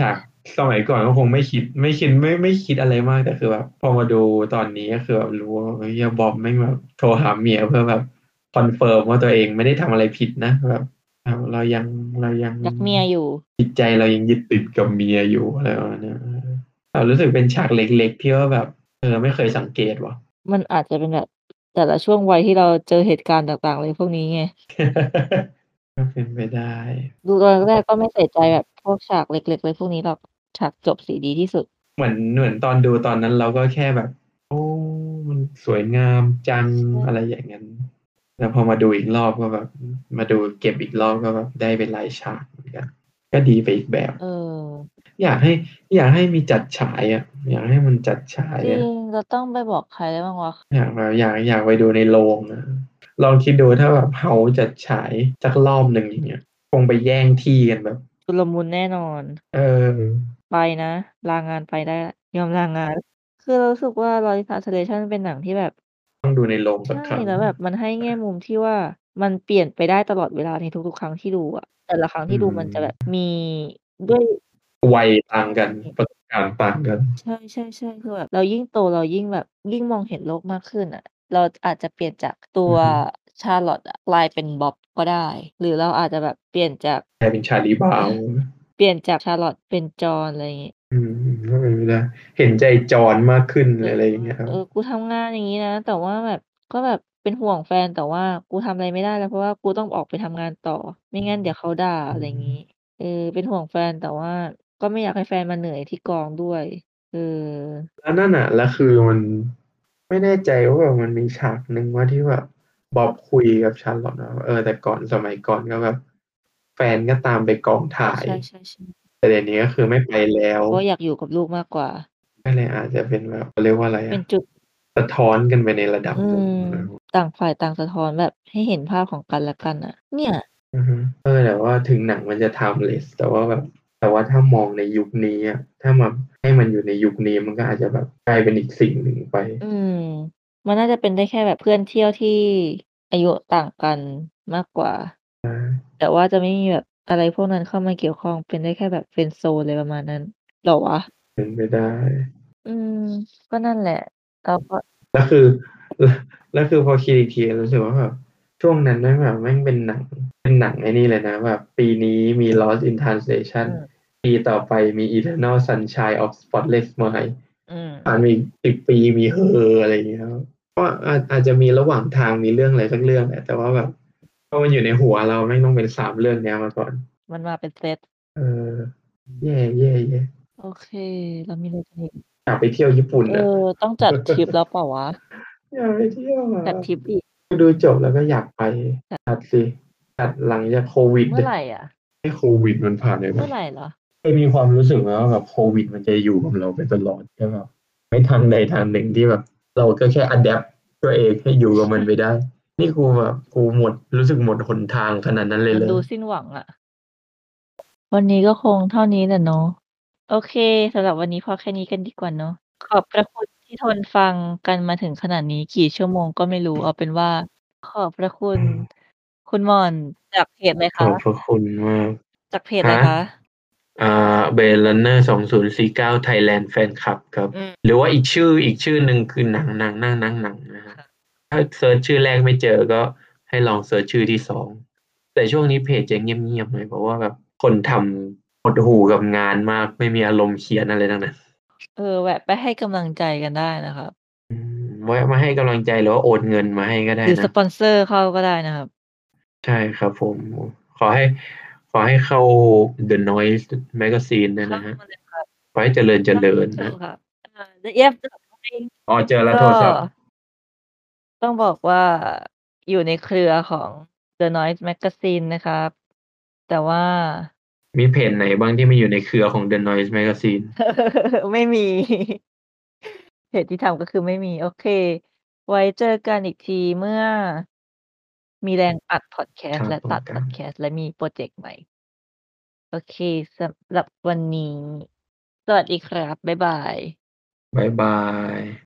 สมัยก่อนก็คงไม่คิดไม่คิดไม่ไม่คิดอะไรมากแต่คือแบบพอมาดูตอนนี้ก็คือแบบรู้ว่าเฮียบอมแม่งแบบโทรหาเมียเพื่อแบบคอนเฟิร์มว่าตัวเองไม่ได้ทำอะไรผิดนะแบบเราเรายังเรายังรักเมียอยู่จิตใจเรายังยึดติดกับเมียอยู่อะไรประมาณเนี้ยเรารู้สึกเป็นฉากเล็กๆที่ว่าแบบเออไม่เคยสังเกตว่ะมันอาจจะเป็นแบบแต่ละช่วงวัยที่เราเจอเหตุการณ์ต่างๆอะไรพวกนี้ไงก็เป็นไปได้ดูตอนแรกๆก็ไม่ใส่ใจแบบพวกฉากเล็กๆอะไรพวกนี้หรอก ฉากจบสิดีที่สุดเหมือนเหมือนตอนดูตอนนั้นเราก็แค่แบบโอ้มันสวยงามจังใช่อะไรอย่างนั้นแล้วพอมาดูอีกรอบก็แบบมาดูเก็บอีกรอบก็แบบได้เป็นหลายฉากเหมือนกันก็ดีไปอีกแบบเอออยากให้อยากให้มีจัดฉายอ่ะอยากให้มันจัดฉายจริอ่ะงเราต้องไปบอกใครได้บ้างวะอยากแบบอยากอยากไปดูในโรงอ่ะลองคิดดูถ้าแบบเฮาจัดฉายสักรอบหนึ่งอย่างเงี้ยคงไปแย่งที่กันแบบชุลมุนแน่นอนเออไปนะลางานไปได้ยอมลางานคือเรารู้สึกว่า Lost in Translation เป็นหนังที่แบบต้องดูในโรงสักใช่ครั้งแล้วแบบมันให้แง่มุมที่ว่ามันเปลี่ยนไปได้ตลอดเวลาในทุกๆครั้งที่ดูอะแต่ละครั้งอืที่ดูมันจะแบบมมีด้วยวัยต่างกันประสบการณ์ต่างกันใช่ๆๆคือแบบเรายิ่งโตเรายิ่งแบบยิ่งมองเห็นโลกมากขึ้นอะเราอาจจะเปลี่ยนจากตัวอือฮึ Charlotte อะกลายเป็นบ๊อบก็ได้หรือเราอาจจะแบบเปลี่ยนจากกลายเป็น Charlie Brown เปลี่ยนจาก Charlotte เป็นจอห์นอะไรงี้อืมก็เป็นไปได้เห็นใจจอห์นมากขึ้นเอออะไรอย่างเงี้ยครับเออกูทำงานอย่างงี้นะแต่ว่าแบบก็แบบเป็นห่วงแฟนแต่ว่ากูทำอะไรไม่ได้แล้วเพราะว่ากูต้องออกไปทำงานต่อไม่งั้นเดี๋ยวเขาด่าอือะไรงี้มเออเป็นห่วงแฟนแต่ว่าก็ไม่อยากให้แฟนมาเหนื่อยที่กองด้วยเออแล้วนั่นน่ะแล้วคือมันไม่แน่ใจว่าแบบมันมีฉากหนึ่งว่าที่แบบบ๊อบคุยกับชาร์ลอตนะว่าเออแต่ก่อนสมัยก่อนก็แบบแฟนก็ตามไปกองถ่ายใช่ๆๆแต่เดี๋ยวนี้ก็คือไม่ไปแล้วเพราะว่าอยากอยู่กับลูกมากกว่าก็เลยอาจจะเป็นแบบเขาเรียกว่าอะไรอะเป็นจุดสะท้อนกันไปในระดับอืหนึ่งมต่างฝ่ายต่างสะท้อนแบบให้เห็นภาพของกันและกันอะเนี่ยอือฮึเออแต่ว่าถึงหนังมันจะ timeless แต่ว่าแบบแต่ว่าถ้ามองในยุคนี้อะถ้ามาให้มันอยู่ในยุคนี้มันก็อาจจะแบบกลายเป็นอีกสิ่งหนึ่งไปอืมมันน่าจะเป็นได้แค่แบบเพื่อนเที่ยวที่อายุต่างกันมากกว่า แต่ว่าจะไม่มีแบบอะไรพวกนั้นเข้ามาเกี่ยวข้องเป็นได้แค่แบบ Friend Zone อะไรประมาณนั้นเหรอวะเป็นไปได้อืมก็นั่นแหละเราก็แล้วคือแล้วแล้วคือพอคิดอีกทีรู้สึกว่าแบบช่วงนั้นแม่งแบบแม่งเป็นหนังเป็นหนังไอ้นี่เลยนะแบบปีนี้มี Lost in อื Translation มปีต่อไปมี Eternal Sunshine of Spotless Mind อืมผ่านมาอีกสิบปีมี Her อะไรอย่างเงี้ยครับก็อาจอาจจะมีระหว่างทางมีเรื่องอะไรสักเรื่องแหละแต่ว่าแบบพอมันอยู่ในหัวเราแม่งต้องเป็นสามเรื่องเนี้ยมาก่อนมันมาเป็นเซตเออแย่แย่แย่โอเคเรามีอะไรจะอีกอยากไปเที่ยวญี่ปุ่นเอออ่ะต้องจัดทริปแล้วเปล่าวะอยากไปเที่ยวอ่ะจัดทริปดิดูจบแล้วก็อยากไปจัดจัดสิจัดหลังจากโควิดเมื่อไหร่อะให้โควิดมันผ่านไปก่อนเมื่อไหร่เหรอเคยมีความรู้สึกไหมว่าแบบโควิดมันจะอยู่กับเราไปตลอดใช่ไหมไม่ทางใดทางหนึ่งที่แบบเราก็แค่อัดแอปตัวเองให้อยู่กับมันไปได้นี่กูแบบกูหมดรู้สึกหมดหนทางขนาดนั้นเลยมันดูเลยสิ้นหวังอะวันนี้ก็คงเท่านี้แหละเนาะโอเคสำหรับวันนี้พอแค่นี้กันดีกว่าเนาะขอบพระคุณที่ทนฟังกันมาถึงขนาดนี้กี่ชั่วโมงก็ไม่รู้เอาเป็นว่าขอบพระคุณคุณหม่อนจากเพจอะไรขอบพคะระคุณมากจากเพจอะไรฮะคะอ่าเบลลันเนอร์สองศูนย์สี่เก้าไทยแลนด์แฟนคลับครับอืมหรือว่าอีกชื่ออีกชื่อหนึ่งคือหนังหนังหนังหนังหนังนะฮะค่ะถ้าเซิร์ชชื่อแรกไม่เจอก็ให้ลองเซิร์ชชื่อที่สองแต่ช่วงนี้เพจจะเงียบๆหน่อยเพราะว่าแบบคนทำหดหู่กับงานมากไม่มีอารมณ์เขียนอะไรทั้งนั้นเออแวะไปให้กำลังใจกันได้นะครับอืมไว้มาให้กำลังใจหรือว่าโอนเงินมาให้ก็ได้หรือสนะปอนเซอร์เข้าก็ได้นะครับใช่ครับผมขอให้ขอให้เข้า The Noise Magazine ด้วยเข้านะฮะมาเลยครับขอให้เจริญเจเข้าริญนะถูกครับอ่าเย็บอ๋อเจอแล้วก็โทรศัพท์ต้องบอกว่าอยู่ในเครือของ The Noise Magazine นะครับแต่ว่ามีเพจไหนบ้างที่ไม่อยู่ในเครือของ The Noise Magazine ไม่มีเพจที่ทำก็คือไม่มีโอเคไว้เจอกันอีกทีเมื่อมีแรงอัดพอดแคสต์และครับผมกันตัดพอดแคสต์และมีพรอเจกต์ใหม่โอเคสำหรับวันนี้สวัสดีครับบ๊ายบายบ๊ายบาย